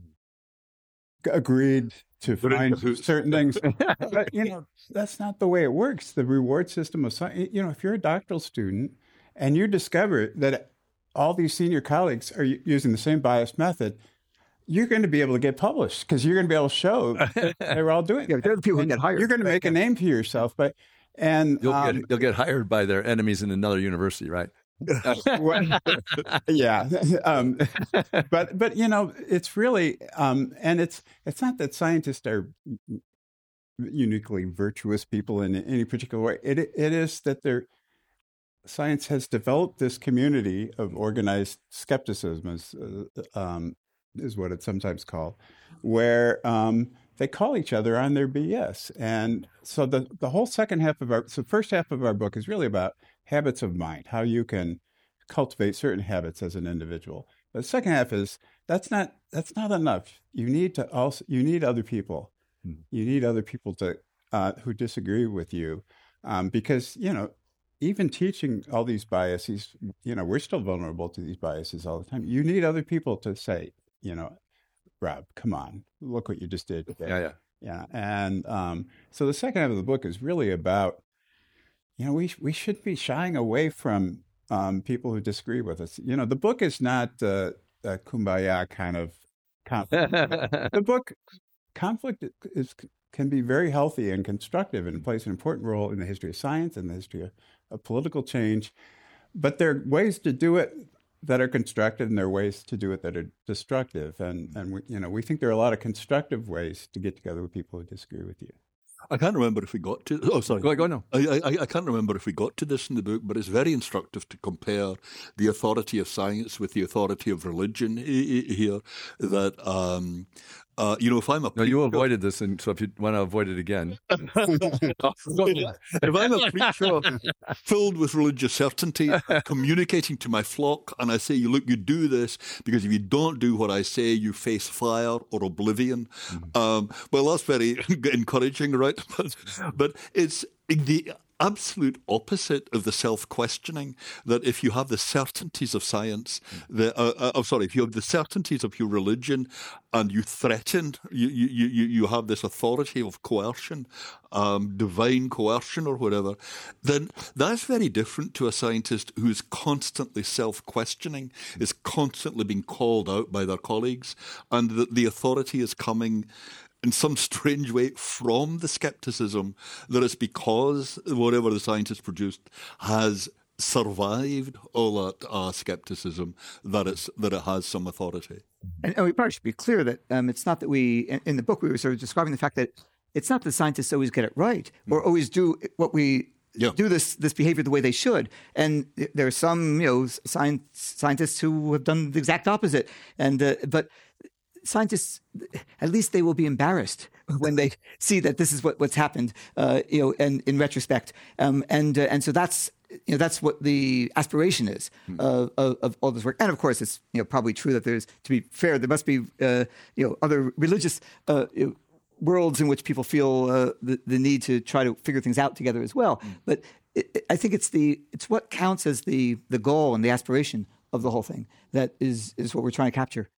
agreed to find certain things. But, that's not the way it works. The reward system of science, if you're a doctoral student and you discover that all these senior colleagues are using the same biased method, you're going to be able to get published because you're going to be able to show that they're all doing it. They're the people who get hired. You're going to make a name for yourself, you'll get hired by their enemies in another university, right? Yeah, but it's really, and it's not that scientists are uniquely virtuous people in any particular way. It is that science has developed this community of organized skepticism, is what it's sometimes called, where they call each other on their BS. And so the whole first half of our book is really about habits of mind, how you can cultivate certain habits as an individual. The second half is that's not enough. You need other people. You need other people who disagree with you, because even teaching all these biases, we're still vulnerable to these biases all the time. You need other people to say, Rob, come on, look what you just did today. Yeah. And so the second half of the book is really about, we should be shying away from people who disagree with us. The book is not a kumbaya kind of conflict. Conflict can be very healthy and constructive and plays an important role in the history of science and the history of political change. But there are ways to do it that are constructive, and there are ways to do it that are destructive. And we think there are a lot of constructive ways to get together with people who disagree with you. I can't remember if we got to. Oh, sorry. Go now. I can't remember if we got to this in the book, but it's very instructive to compare the authority of science with the authority of religion here. That if I'm a you avoided this, and so if you want to avoid it again, if I'm a preacher filled with religious certainty, communicating to my flock, and I say, look, you do this because if you don't do what I say, you face fire or oblivion. Well, that's very encouraging, right? But it's the absolute opposite of the self-questioning, that if you have the certainties of science, if you have the certainties of your religion and you threaten, you have this authority of coercion, divine coercion or whatever, then that's very different to a scientist who is constantly self-questioning, is constantly being called out by their colleagues, and the authority is coming in some strange way from the skepticism that it's because whatever the scientist produced has survived all that skepticism, that it has some authority. And we probably should be clear that it's not that in the book we were sort of describing the fact that it's not that scientists always get it right or always do what we do this behavior the way they should. And there are some scientists who have done the exact opposite. And but scientists, at least they will be embarrassed when they see that this is what's happened, and in retrospect, and so that's what the aspiration is of all this work. And of course, it's probably true that there's, to be fair, there must be other religious worlds in which people feel the need to try to figure things out together as well. But I think it's what counts as the goal and the aspiration of the whole thing that is what we're trying to capture.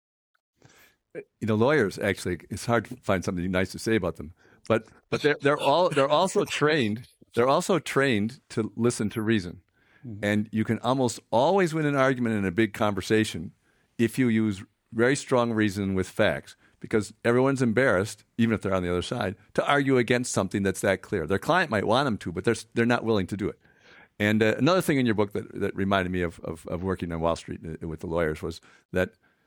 Lawyers, actually, it's hard to find something nice to say about them, but they're also trained to listen to reason, and you can almost always win an argument in a big conversation if you use very strong reason with facts, because everyone's embarrassed, even if they're on the other side, to argue against something that's that clear. Their client might want them to, but they're not willing to do it. And another thing in your book that reminded me of working on Wall Street with the lawyers was that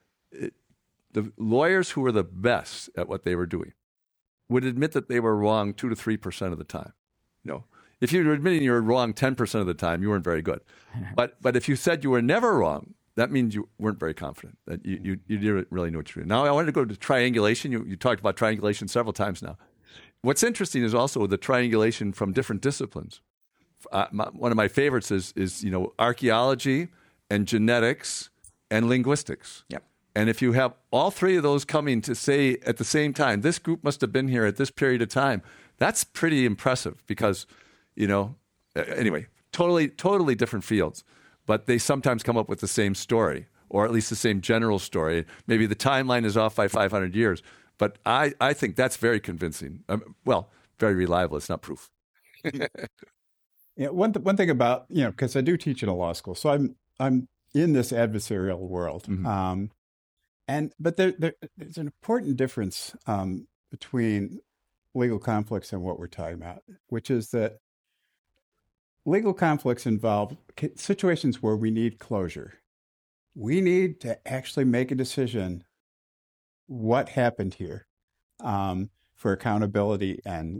the lawyers who were the best at what they were doing would admit that they were wrong 2 to 3% of the time. If you were admitting you were wrong 10% of the time, you weren't very good. But if you said you were never wrong, that means you weren't very confident, that you didn't really know what you're doing. Now, I wanted to go to triangulation. You talked about triangulation several times now. What's interesting is also the triangulation from different disciplines. One of my favorites is archaeology and genetics and linguistics. Yep. And if you have all three of those coming to say at the same time, this group must have been here at this period of time, that's pretty impressive because, anyway, totally different fields. But they sometimes come up with the same story, or at least the same general story. Maybe the timeline is off by 500 years. But I think that's very convincing. Very reliable. It's not proof. Yeah, one thing about, because I do teach in a law school, so I'm in this adversarial world. Mm-hmm. But there's an important difference between legal conflicts and what we're talking about, which is that legal conflicts involve situations where we need closure. We need to actually make a decision what happened here for accountability and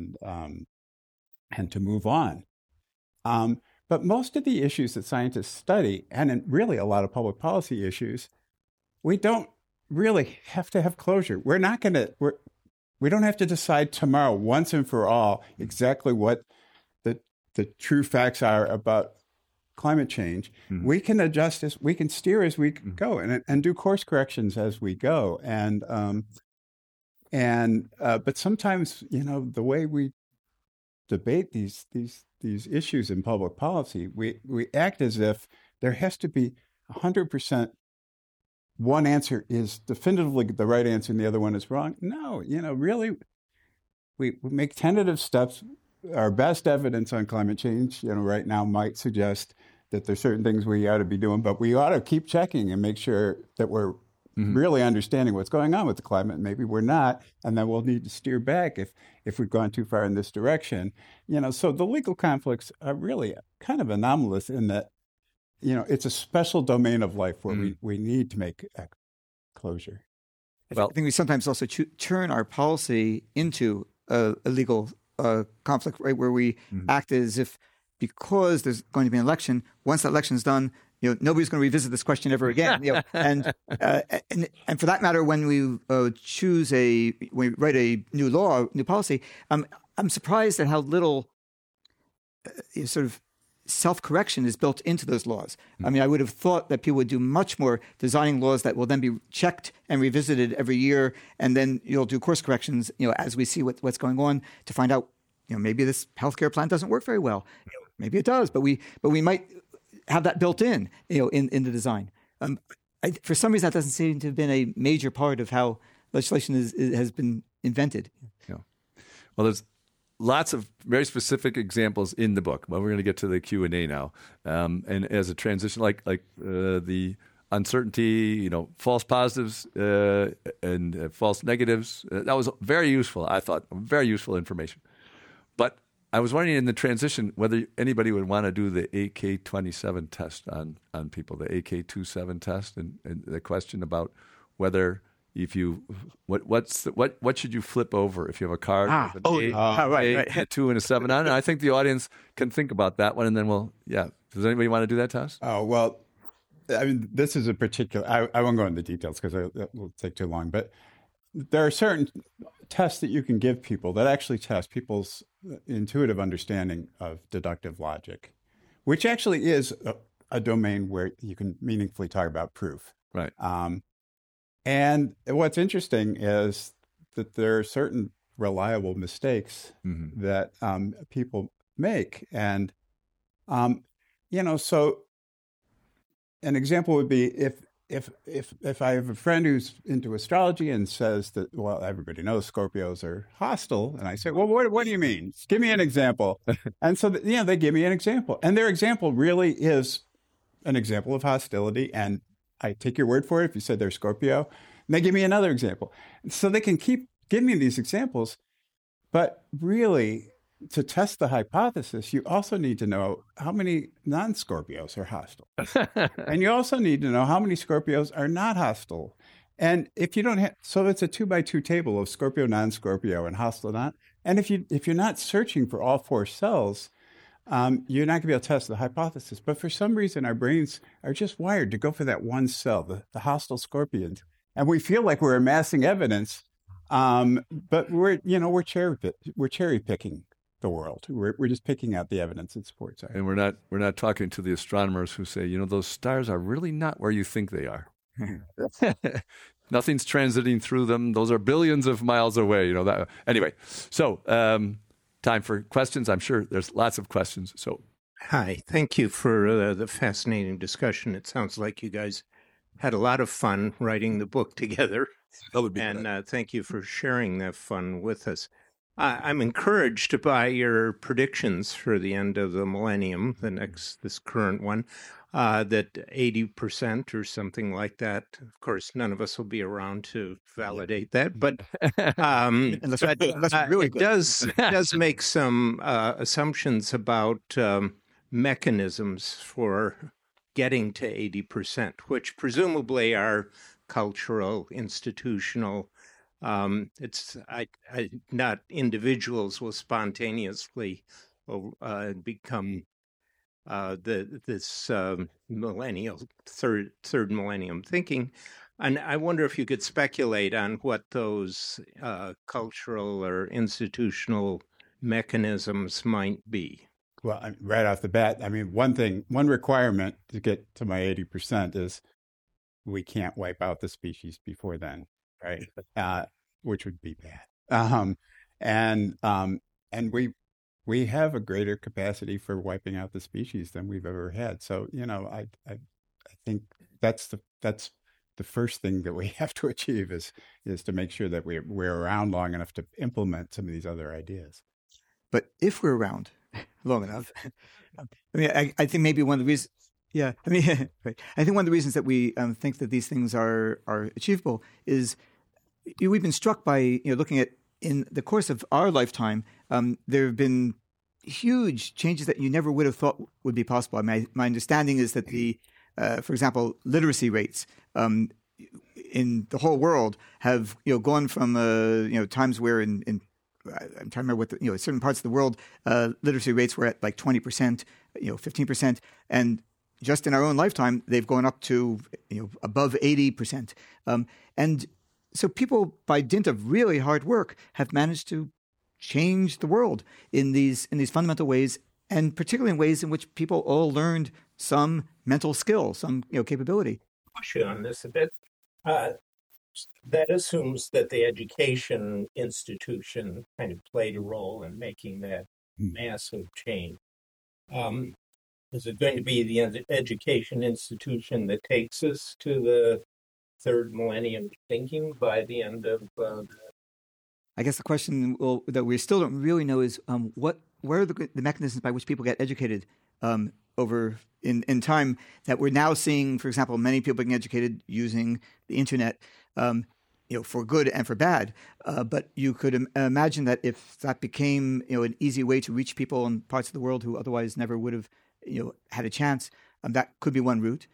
to move on. But most of the issues that scientists study, and really a lot of public policy issues, we don't really have to have closure. We don't have to decide tomorrow once and for all exactly what the true facts are about climate change. Mm-hmm. We can adjust we can steer as we go and do course corrections as we go. But sometimes, the way we debate these issues in public policy, we act as if there has to be 100% one answer is definitively the right answer and the other one is wrong. No, really, we make tentative steps. Our best evidence on climate change, right now might suggest that there's certain things we ought to be doing, but we ought to keep checking and make sure that we're really understanding what's going on with the climate. Maybe we're not, and then we'll need to steer back if we've gone too far in this direction. So the legal conflicts are really kind of anomalous in that, it's a special domain of life where we need to make closure. I think we sometimes also turn our policy into a legal conflict, right, where we act as if because there's going to be an election, once the election's done, nobody's going to revisit this question ever again. And for that matter, when we when we write a new law, new policy, I'm surprised at how little sort of self-correction is built into those laws. I mean, I would have thought that people would do much more designing laws that will then be checked and revisited every year, and then you'll do course corrections, as we see what's going on to find out, maybe this healthcare plan doesn't work very well. Maybe it does, but we might have that built in, in the design. For some reason, that doesn't seem to have been a major part of how legislation has been invented. Yeah. Well, there's lots of very specific examples in the book. Well, we're going to get to the Q&A now. And as a transition, like the uncertainty, false positives and false negatives, that was very useful, I thought, very useful information. But I was wondering in the transition whether anybody would want to do the AK-27 test on people, the AK-27 test, and the question about whether what should you flip over if you have a card with an a 2 and a 7 on it? I think the audience can think about that one, and then does anybody want to do that test? Oh, well, I mean, this is a particular, I won't go into the details because that will take too long, but there are certain tests that you can give people that actually test people's intuitive understanding of deductive logic, which actually is a domain where you can meaningfully talk about proof. Right. And what's interesting is that there are certain reliable mistakes that people make. And, so an example would be if I have a friend who's into astrology and says that, well, everybody knows Scorpios are hostile. And I say, well, what do you mean? Give me an example. And so, they give me an example. And their example really is an example of hostility. And I take your word for it if you said they're Scorpio. And they give me another example. So they can keep giving me these examples. But really, to test the hypothesis, you also need to know how many non-Scorpios are hostile. And you also need to know how many Scorpios are not hostile. And if you don't have, so it's a 2x2 table of Scorpio, non-Scorpio, and hostile, not. And if you're not searching for all four cells, you're not going to be able to test the hypothesis. But for some reason, our brains are just wired to go for that one cell, the hostile scorpions. And we feel like we're amassing evidence, but we're cherry picking the world. We're just picking out the evidence that supports our. And we're not talking to the astronomers who say, those stars are really not where you think they are. Nothing's transiting through them. Those are billions of miles away. Anyway, so time for questions. I'm sure there's lots of questions. So, hi, thank you for the fascinating discussion. It sounds like you guys had a lot of fun writing the book together. That would be and thank you for sharing that fun with us. I'm encouraged by your predictions for the end of the millennium, this current one, that 80% or something like that. Of course, none of us will be around to validate that, but it does make some assumptions about mechanisms for getting to 80%, which presumably are cultural, institutional. Not individuals will spontaneously become this millennial third millennium thinking, and I wonder if you could speculate on what those cultural or institutional mechanisms might be. Well, right off the bat, one requirement to get to my 80% is we can't wipe out the species before then. Right, which would be bad. And we have a greater capacity for wiping out the species than we've ever had. So I think that's the first thing that we have to achieve is to make sure that we're around long enough to implement some of these other ideas. But if we're around long enough, I think maybe one of the reasons. Yeah, right. I think one of the reasons that we think that these things are achievable is we've been struck by looking at in the course of our lifetime. There have been huge changes that you never would have thought would be possible. My understanding is that for example, literacy rates in the whole world have gone from times where in I'm trying to remember what certain parts of the world literacy rates were at like 20%, 15%, and just in our own lifetime, they've gone up to above 80%. And so people, by dint of really hard work, have managed to change the world in these fundamental ways, and particularly in ways in which people all learned some mental skill, some capability. Push you on this a bit. That assumes that the education institution kind of played a role in making that massive change. Is it going to be the education institution that takes us to the third millennium thinking by the end of I guess the question that we still don't really know is where are the mechanisms by which people get educated over in time that we're now seeing, for example, many people getting educated using the internet, for good and for bad. But you could imagine that if that became an easy way to reach people in parts of the world who otherwise never would have had a chance, that could be one route.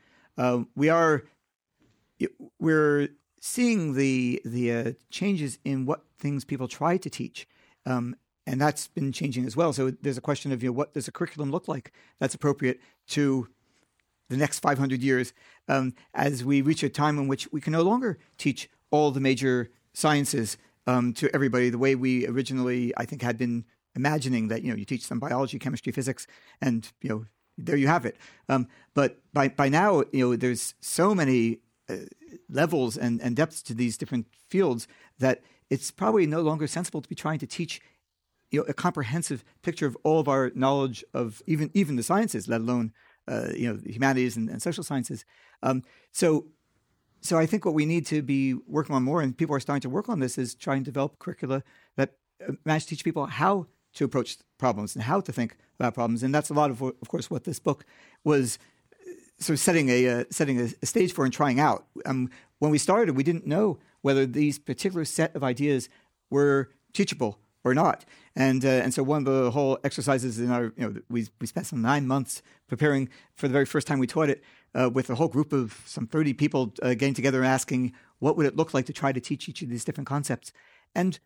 We're seeing the changes in what things people try to teach, and that's been changing as well. So there's a question of what does a curriculum look like that's appropriate to the next 500 years, as we reach a time in which we can no longer teach all the major sciences to everybody the way we originally, I think, had been imagining that you teach some biology, chemistry, physics, and there you have it. But by now, there's so many levels and depths to these different fields that it's probably no longer sensible to be trying to teach a comprehensive picture of all of our knowledge of even the sciences, let alone the humanities and social sciences. So I think what we need to be working on more, and people are starting to work on this, is trying to develop curricula that manage to teach people how to approach problems and how to think about problems. And that's a lot of course, what this book was sort of setting a stage for and trying out. When we started, we didn't know whether these particular set of ideas were teachable or not. And so one of the whole exercises in our, we spent some 9 months preparing for the very first time we taught it with a whole group of some 30 people getting together and asking, what would it look like to try to teach each of these different concepts? And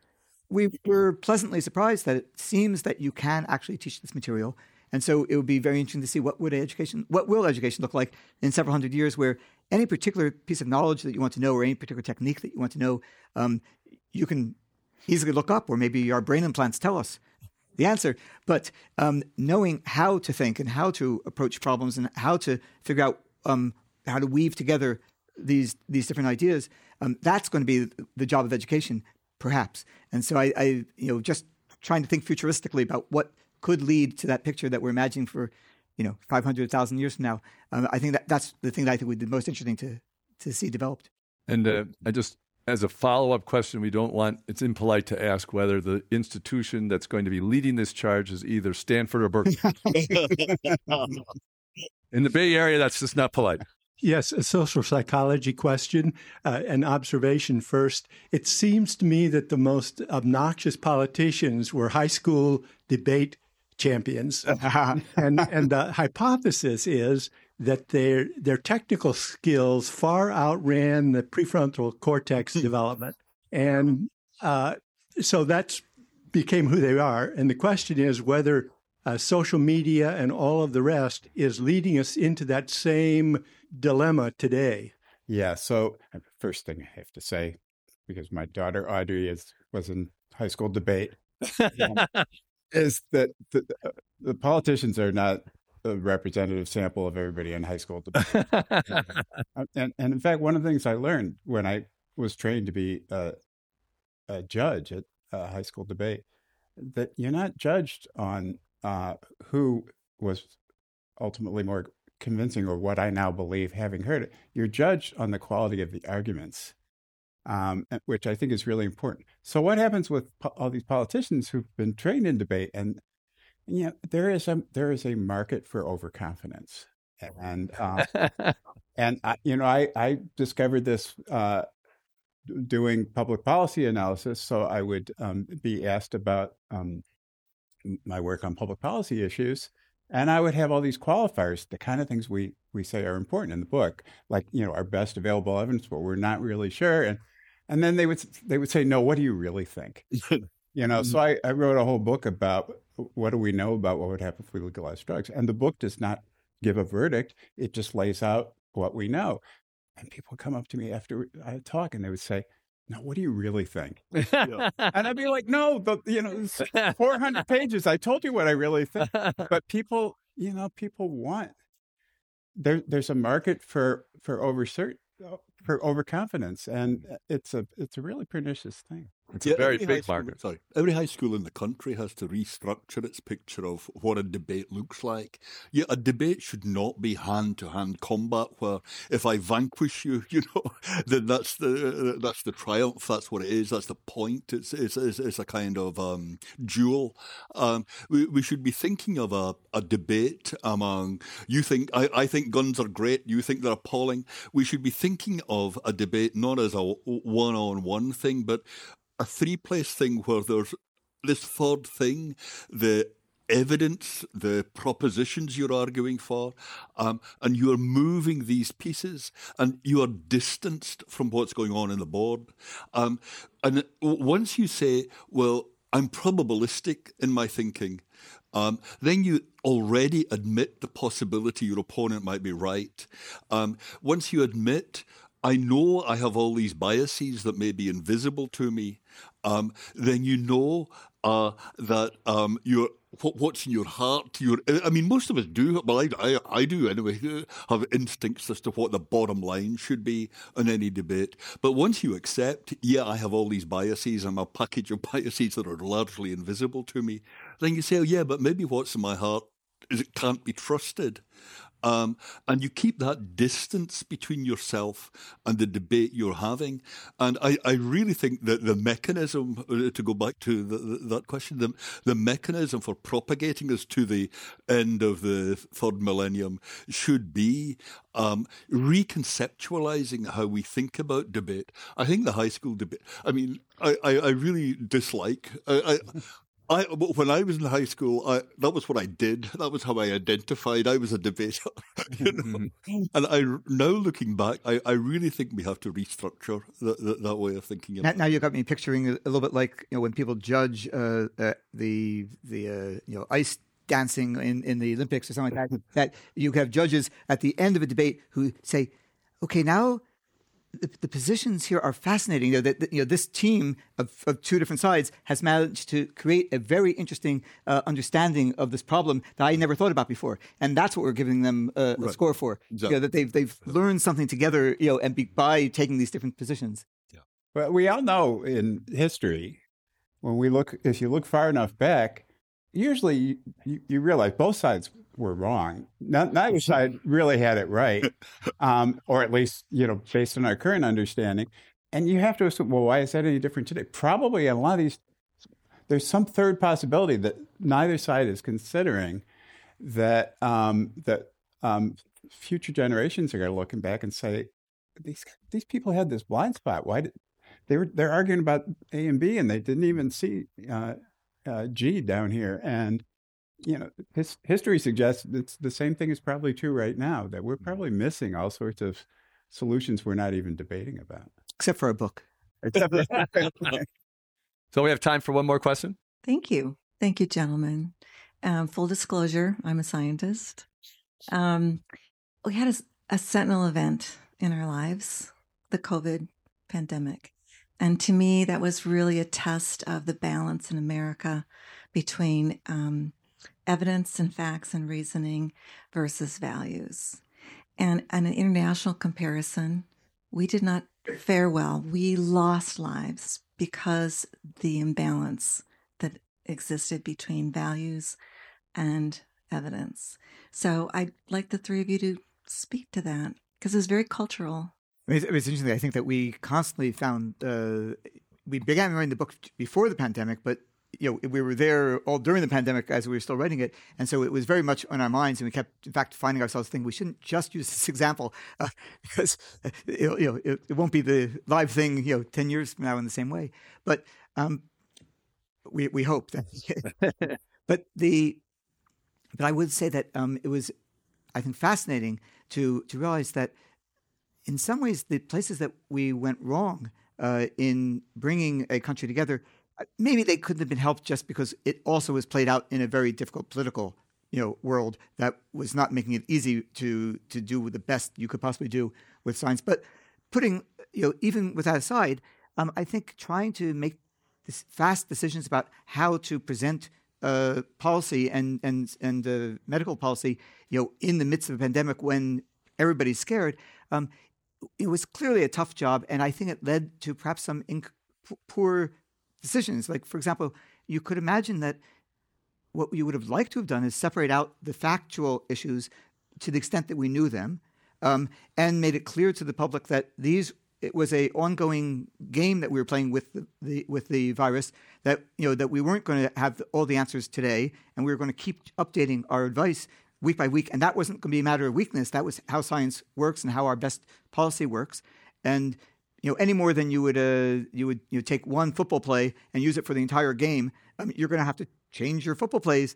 we were pleasantly surprised that it seems that you can actually teach this material. And so it would be very interesting to see what will education look like in several hundred years, where any particular piece of knowledge that you want to know or any particular technique that you want to know, you can easily look up, or maybe our brain implants tell us the answer. But knowing how to think and how to approach problems and how to figure out how to weave together these different ideas, that's going to be the job of education, perhaps. And so I just trying to think futuristically about what could lead to that picture that we're imagining for 500,000 years from now. I think that's the thing that I think would be most interesting to see developed. And I just, as a follow-up question, it's impolite to ask whether the institution that's going to be leading this charge is either Stanford or Berkeley. In the Bay Area, that's just not polite. Yes, a social psychology question, an observation first. It seems to me that the most obnoxious politicians were high school debate champions. and the hypothesis is that their technical skills far outran the prefrontal cortex development. And so that's became who they are. And the question is whether social media and all of the rest is leading us into that same dilemma today. Yeah. So first thing I have to say, because my daughter Audrey was in high school debate, is that the politicians are not a representative sample of everybody in high school debate. and in fact, one of the things I learned when I was trained to be a judge at a high school debate, that you're not judged on who was ultimately more convincing or what I now believe, having heard it. You're judged on the quality of the arguments, which I think is really important. So what happens with all these politicians who've been trained in debate? And there is a market for overconfidence, and I discovered this doing public policy analysis. So I would be asked about my work on public policy issues, and I would have all these qualifiers, the kind of things we say are important in the book, like our best available evidence, but we're not really sure, and then they would say, no, what do you really think? So I wrote a whole book about what do we know about what would happen if we legalize drugs, and the book does not give a verdict; it just lays out what we know. And people come up to me after I talk, and they would say, "No, what do you really think?" And I'd be like, "No, 400 pages. I told you what I really think." But people want. There's a market for overconfidence, and it's a really pernicious thing. It's a very big market. Every high school in the country has to restructure its picture of what a debate looks like. Yeah, a debate should not be hand-to-hand combat where if I vanquish you, then that's the triumph. That's what it is. That's the point. It's a kind of duel. We should be thinking of a debate among I think guns are great. You think they're appalling. We should be thinking of a debate not as a one-on-one thing, but a three-place thing where there's this third thing, the evidence, the propositions you're arguing for, and you're moving these pieces, and you are distanced from what's going on in the board. And once you say, well, I'm probabilistic in my thinking, then you already admit the possibility your opponent might be right. Once you admit, I know I have all these biases that may be invisible to me, then you know that what's in your heart. Most of us do. Well, I do anyway. Have instincts as to what the bottom line should be in any debate. But once you accept, I have all these biases, I'm a package of biases that are largely invisible to me, then you say, but maybe what's in my heart is it can't be trusted. And you keep that distance between yourself and the debate you're having. And I really think that the mechanism, to go back to that question, the mechanism for propagating us to the end of the third millennium should be reconceptualizing how we think about debate. I think the high school debate, I really dislike... When I was in high school, that was what I did. That was how I identified. I was a debater. And now looking back, I really think we have to restructure that way of thinking. Now you got me picturing a little bit like when people judge the ice dancing in the Olympics or something like that. That you have judges at the end of a debate who say, "Okay, now." The positions here are fascinating. This team of two different sides has managed to create a very interesting understanding of this problem that I never thought about before, and that's what we're giving them a score for. Exactly. That they've learned something together, by taking these different positions. Yeah. Well, we all know in history, if you look far enough back, usually you realize both sides were wrong. Neither side really had it right, or at least, based on our current understanding. And you have to assume, well, why is that any different today? Probably a lot of these, there's some third possibility that neither side is considering that future generations are going to look back and say, these people had this blind spot. Why they're arguing about A and B, and they didn't even see G down here. And history suggests that the same thing is probably true right now, that we're probably missing all sorts of solutions we're not even debating about. Except for a book. So we have time for one more question. Thank you. Thank you, gentlemen. Full disclosure, I'm a scientist. We had a sentinel event in our lives, the COVID pandemic. And to me, that was really a test of the balance in America between evidence and facts and reasoning versus values. And an international comparison, we did not fare well. We lost lives because the imbalance that existed between values and evidence. So I'd like the three of you to speak to that because it was very cultural. It's interesting. I think that we constantly found, we began writing the book before the pandemic, but we were there all during the pandemic as we were still writing it. And so it was very much on our minds. And we kept, in fact, finding ourselves thinking we shouldn't just use this example because it won't be the live thing, 10 years from now in the same way. But we hope that. But I would say that it was, I think, fascinating to realize that in some ways the places that we went wrong in bringing a country together, maybe they couldn't have been helped just because it also was played out in a very difficult political, world that was not making it easy to do the best you could possibly do with science. But putting, even with that aside, I think trying to make fast decisions about how to present policy and medical policy, in the midst of a pandemic when everybody's scared, it was clearly a tough job, and I think it led to perhaps some poor decisions. Like, for example, you could imagine that what you would have liked to have done is separate out the factual issues to the extent that we knew them, and made it clear to the public that it was an ongoing game that we were playing with the virus, that that we weren't going to have all the answers today, and we were going to keep updating our advice week by week, and that wasn't going to be a matter of weakness. That was how science works and how our best policy works. And any more than you would take one football play and use it for the entire game, you're going to have to change your football plays,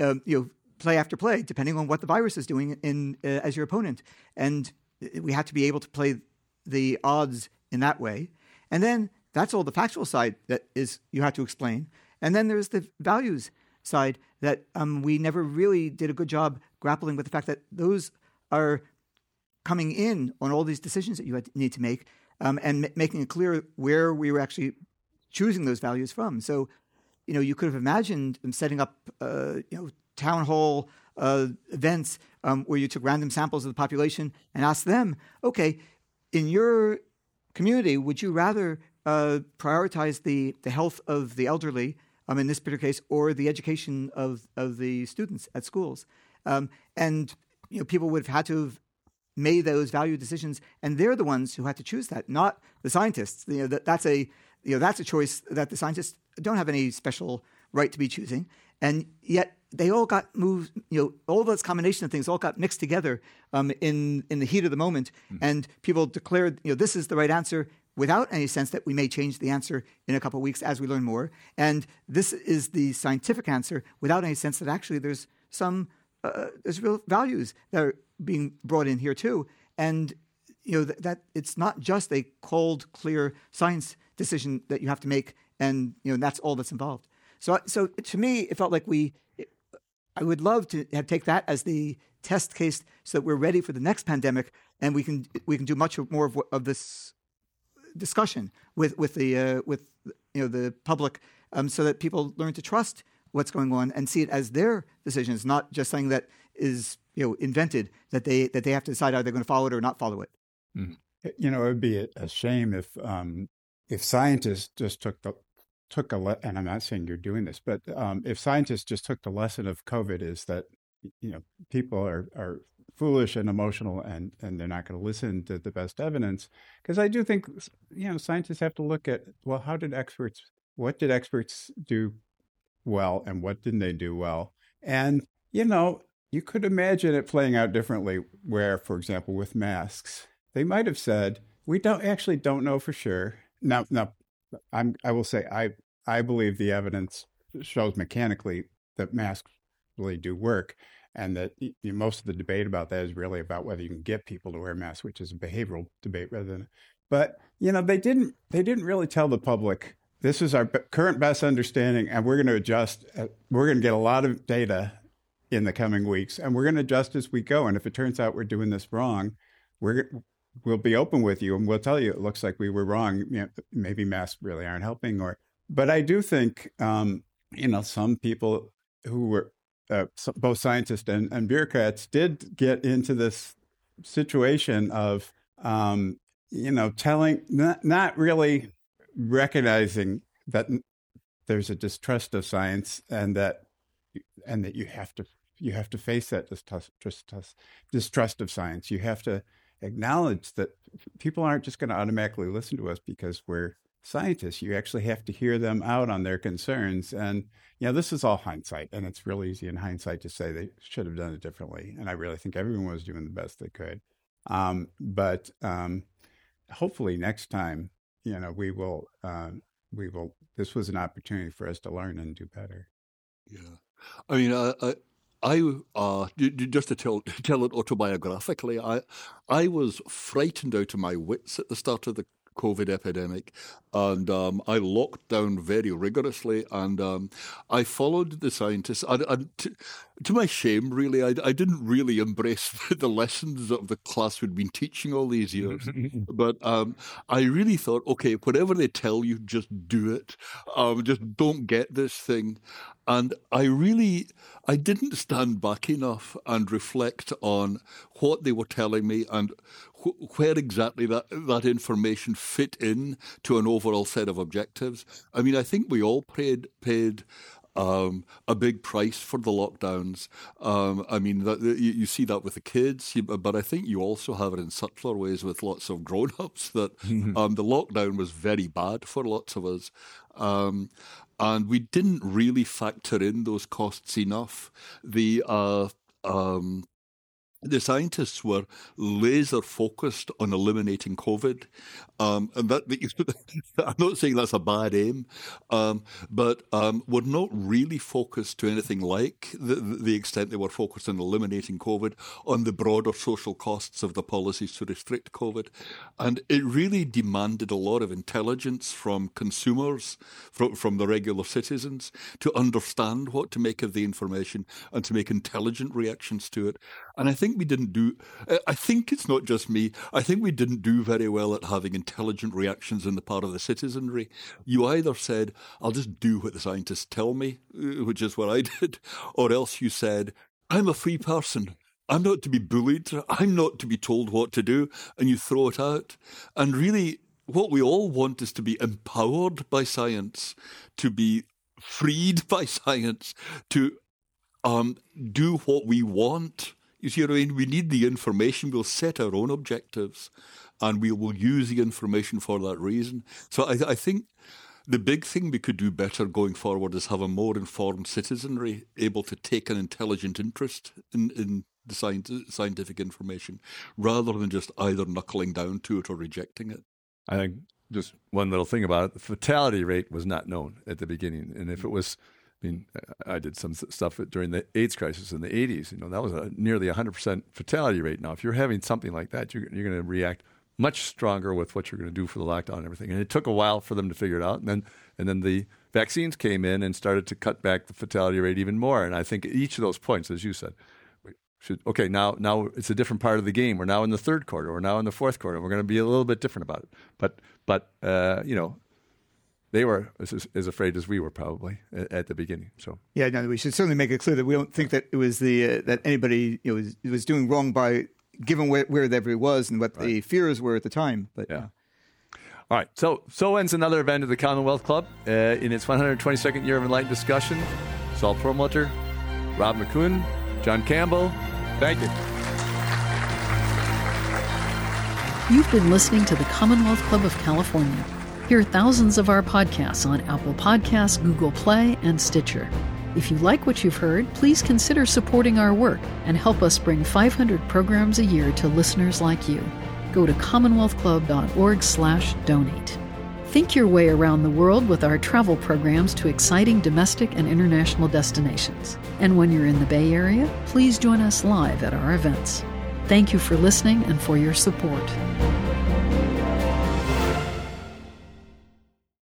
play after play, depending on what the virus is doing as your opponent. And we have to be able to play the odds in that way. And then that's all the factual side that is you have to explain. And then there's the values side that we never really did a good job grappling with the fact that those are coming in on all these decisions that you need to make, and making it clear where we were actually choosing those values from. So, you could have imagined setting up, town hall events where you took random samples of the population and asked them, okay, in your community, would you rather prioritize the health of the elderly, in this particular case, or the education of the students at schools? And people would have had to have made those value decisions, and they're the ones who had to choose that, not the scientists. That's a choice that the scientists don't have any special right to be choosing, and yet they all got moved. All those combination of things all got mixed together in the heat of the moment, and people declared, this is the right answer. without any sense that we may change the answer in a couple of weeks as we learn more. And this is the scientific answer without any sense that actually there's real values that are being brought in here too. And that it's not just a cold, clear science decision that you have to make, and that's all that's involved. So to me, it felt like I would love to take that as the test case so that we're ready for the next pandemic, and we can do much more of this discussion with the public, so that people learn to trust what's going on and see it as their decisions, not just something that is invented that they have to decide are they going to follow it or not follow it. Mm-hmm. It would be a shame if scientists just took and I'm not saying you're doing this, but if scientists just took the lesson of COVID is that people are foolish and emotional and they're not going to listen to the best evidence, because I do think scientists have to look at, well, what did experts do well and what didn't they do well? And you could imagine it playing out differently where, for example, with masks, they might have said, we don't know for sure. Now I will say I believe the evidence shows mechanically that masks really do work, and that most of the debate about that is really about whether you can get people to wear masks, which is a behavioral debate rather than. But they didn't really tell the public, this is our current best understanding, and we're going to adjust. We're going to get a lot of data in the coming weeks, and we're going to adjust as we go. And if it turns out we're doing this wrong, we'll be open with you, and we'll tell you it looks like we were wrong. Maybe masks really aren't helping, but I do think some people who were both scientists and bureaucrats did get into this situation of telling, not really recognizing that there's a distrust of science, and that you have to face that distrust of science. You have to acknowledge that people aren't just going to automatically listen to us because we're scientists. You actually have to hear them out on their concerns. And this is all hindsight, and it's real easy in hindsight to say they should have done it differently. And I really think everyone was doing the best they could. But hopefully next time, we will. This was an opportunity for us to learn and do better. Yeah, I mean, I just to tell it autobiographically, I was frightened out of my wits at the start of the COVID epidemic, and I locked down very rigorously, and I followed the scientists. To my shame, really, I didn't really embrace the lessons of the class we'd been teaching all these years. But I really thought, okay, whatever they tell you, just do it. Just don't get this thing. And I didn't stand back enough and reflect on what they were telling me and where exactly that information fit in to an overall set of objectives. I mean, I think we all paid a big price for the lockdowns. I mean, you see that with the kids, but I think you also have it in subtler ways with lots of grown-ups that the lockdown was very bad for lots of us. And we didn't really factor in those costs enough. The scientists were laser focused on eliminating COVID, and I'm not saying that's a bad aim, but were not really focused to anything like the extent they were focused on eliminating COVID on the broader social costs of the policies to restrict COVID, and it really demanded a lot of intelligence from consumers, from the regular citizens, to understand what to make of the information and to make intelligent reactions to it. And I think it's not just me, I think we didn't do very well at having intelligent reactions on the part of the citizenry. You either said, I'll just do what the scientists tell me, which is what I did, or else you said, I'm a free person. I'm not to be bullied. I'm not to be told what to do. And you throw it out. And really, what we all want is to be empowered by science, to be freed by science, to do what we want. You see what I mean? We need the information. We'll set our own objectives, and we will use the information for that reason. So I think the big thing we could do better going forward is have a more informed citizenry able to take an intelligent interest in the scientific information, rather than just either knuckling down to it or rejecting it. I think just one little thing about it, the fatality rate was not known at the beginning. And if it was, I mean, I did some stuff during the AIDS crisis in the 80s. That was nearly 100% fatality rate. Now, if you're having something like that, you're going to react much stronger with what you're going to do for the lockdown and everything. And it took a while for them to figure it out. And then the vaccines came in and started to cut back the fatality rate even more. And I think each of those points, as you said, now it's a different part of the game. We're now in the third quarter. We're now in the fourth quarter. We're going to be a little bit different about it. But they were as afraid as we were probably at the beginning. So no, we should certainly make it clear that we don't think that it was that anybody was doing wrong by given where everybody was and what the fears were at the time. But All right. So ends another event of the Commonwealth Club in its 122nd year of enlightened discussion. Saul Perlmutter, Rob McCune, John Campbell. Thank you. You've been listening to the Commonwealth Club of California. Hear thousands of our podcasts on Apple Podcasts, Google Play, and Stitcher. If you like what you've heard, please consider supporting our work and help us bring 500 programs a year to listeners like you. Go to commonwealthclub.org/donate. Think your way around the world with our travel programs to exciting domestic and international destinations. And when you're in the Bay Area, please join us live at our events. Thank you for listening and for your support.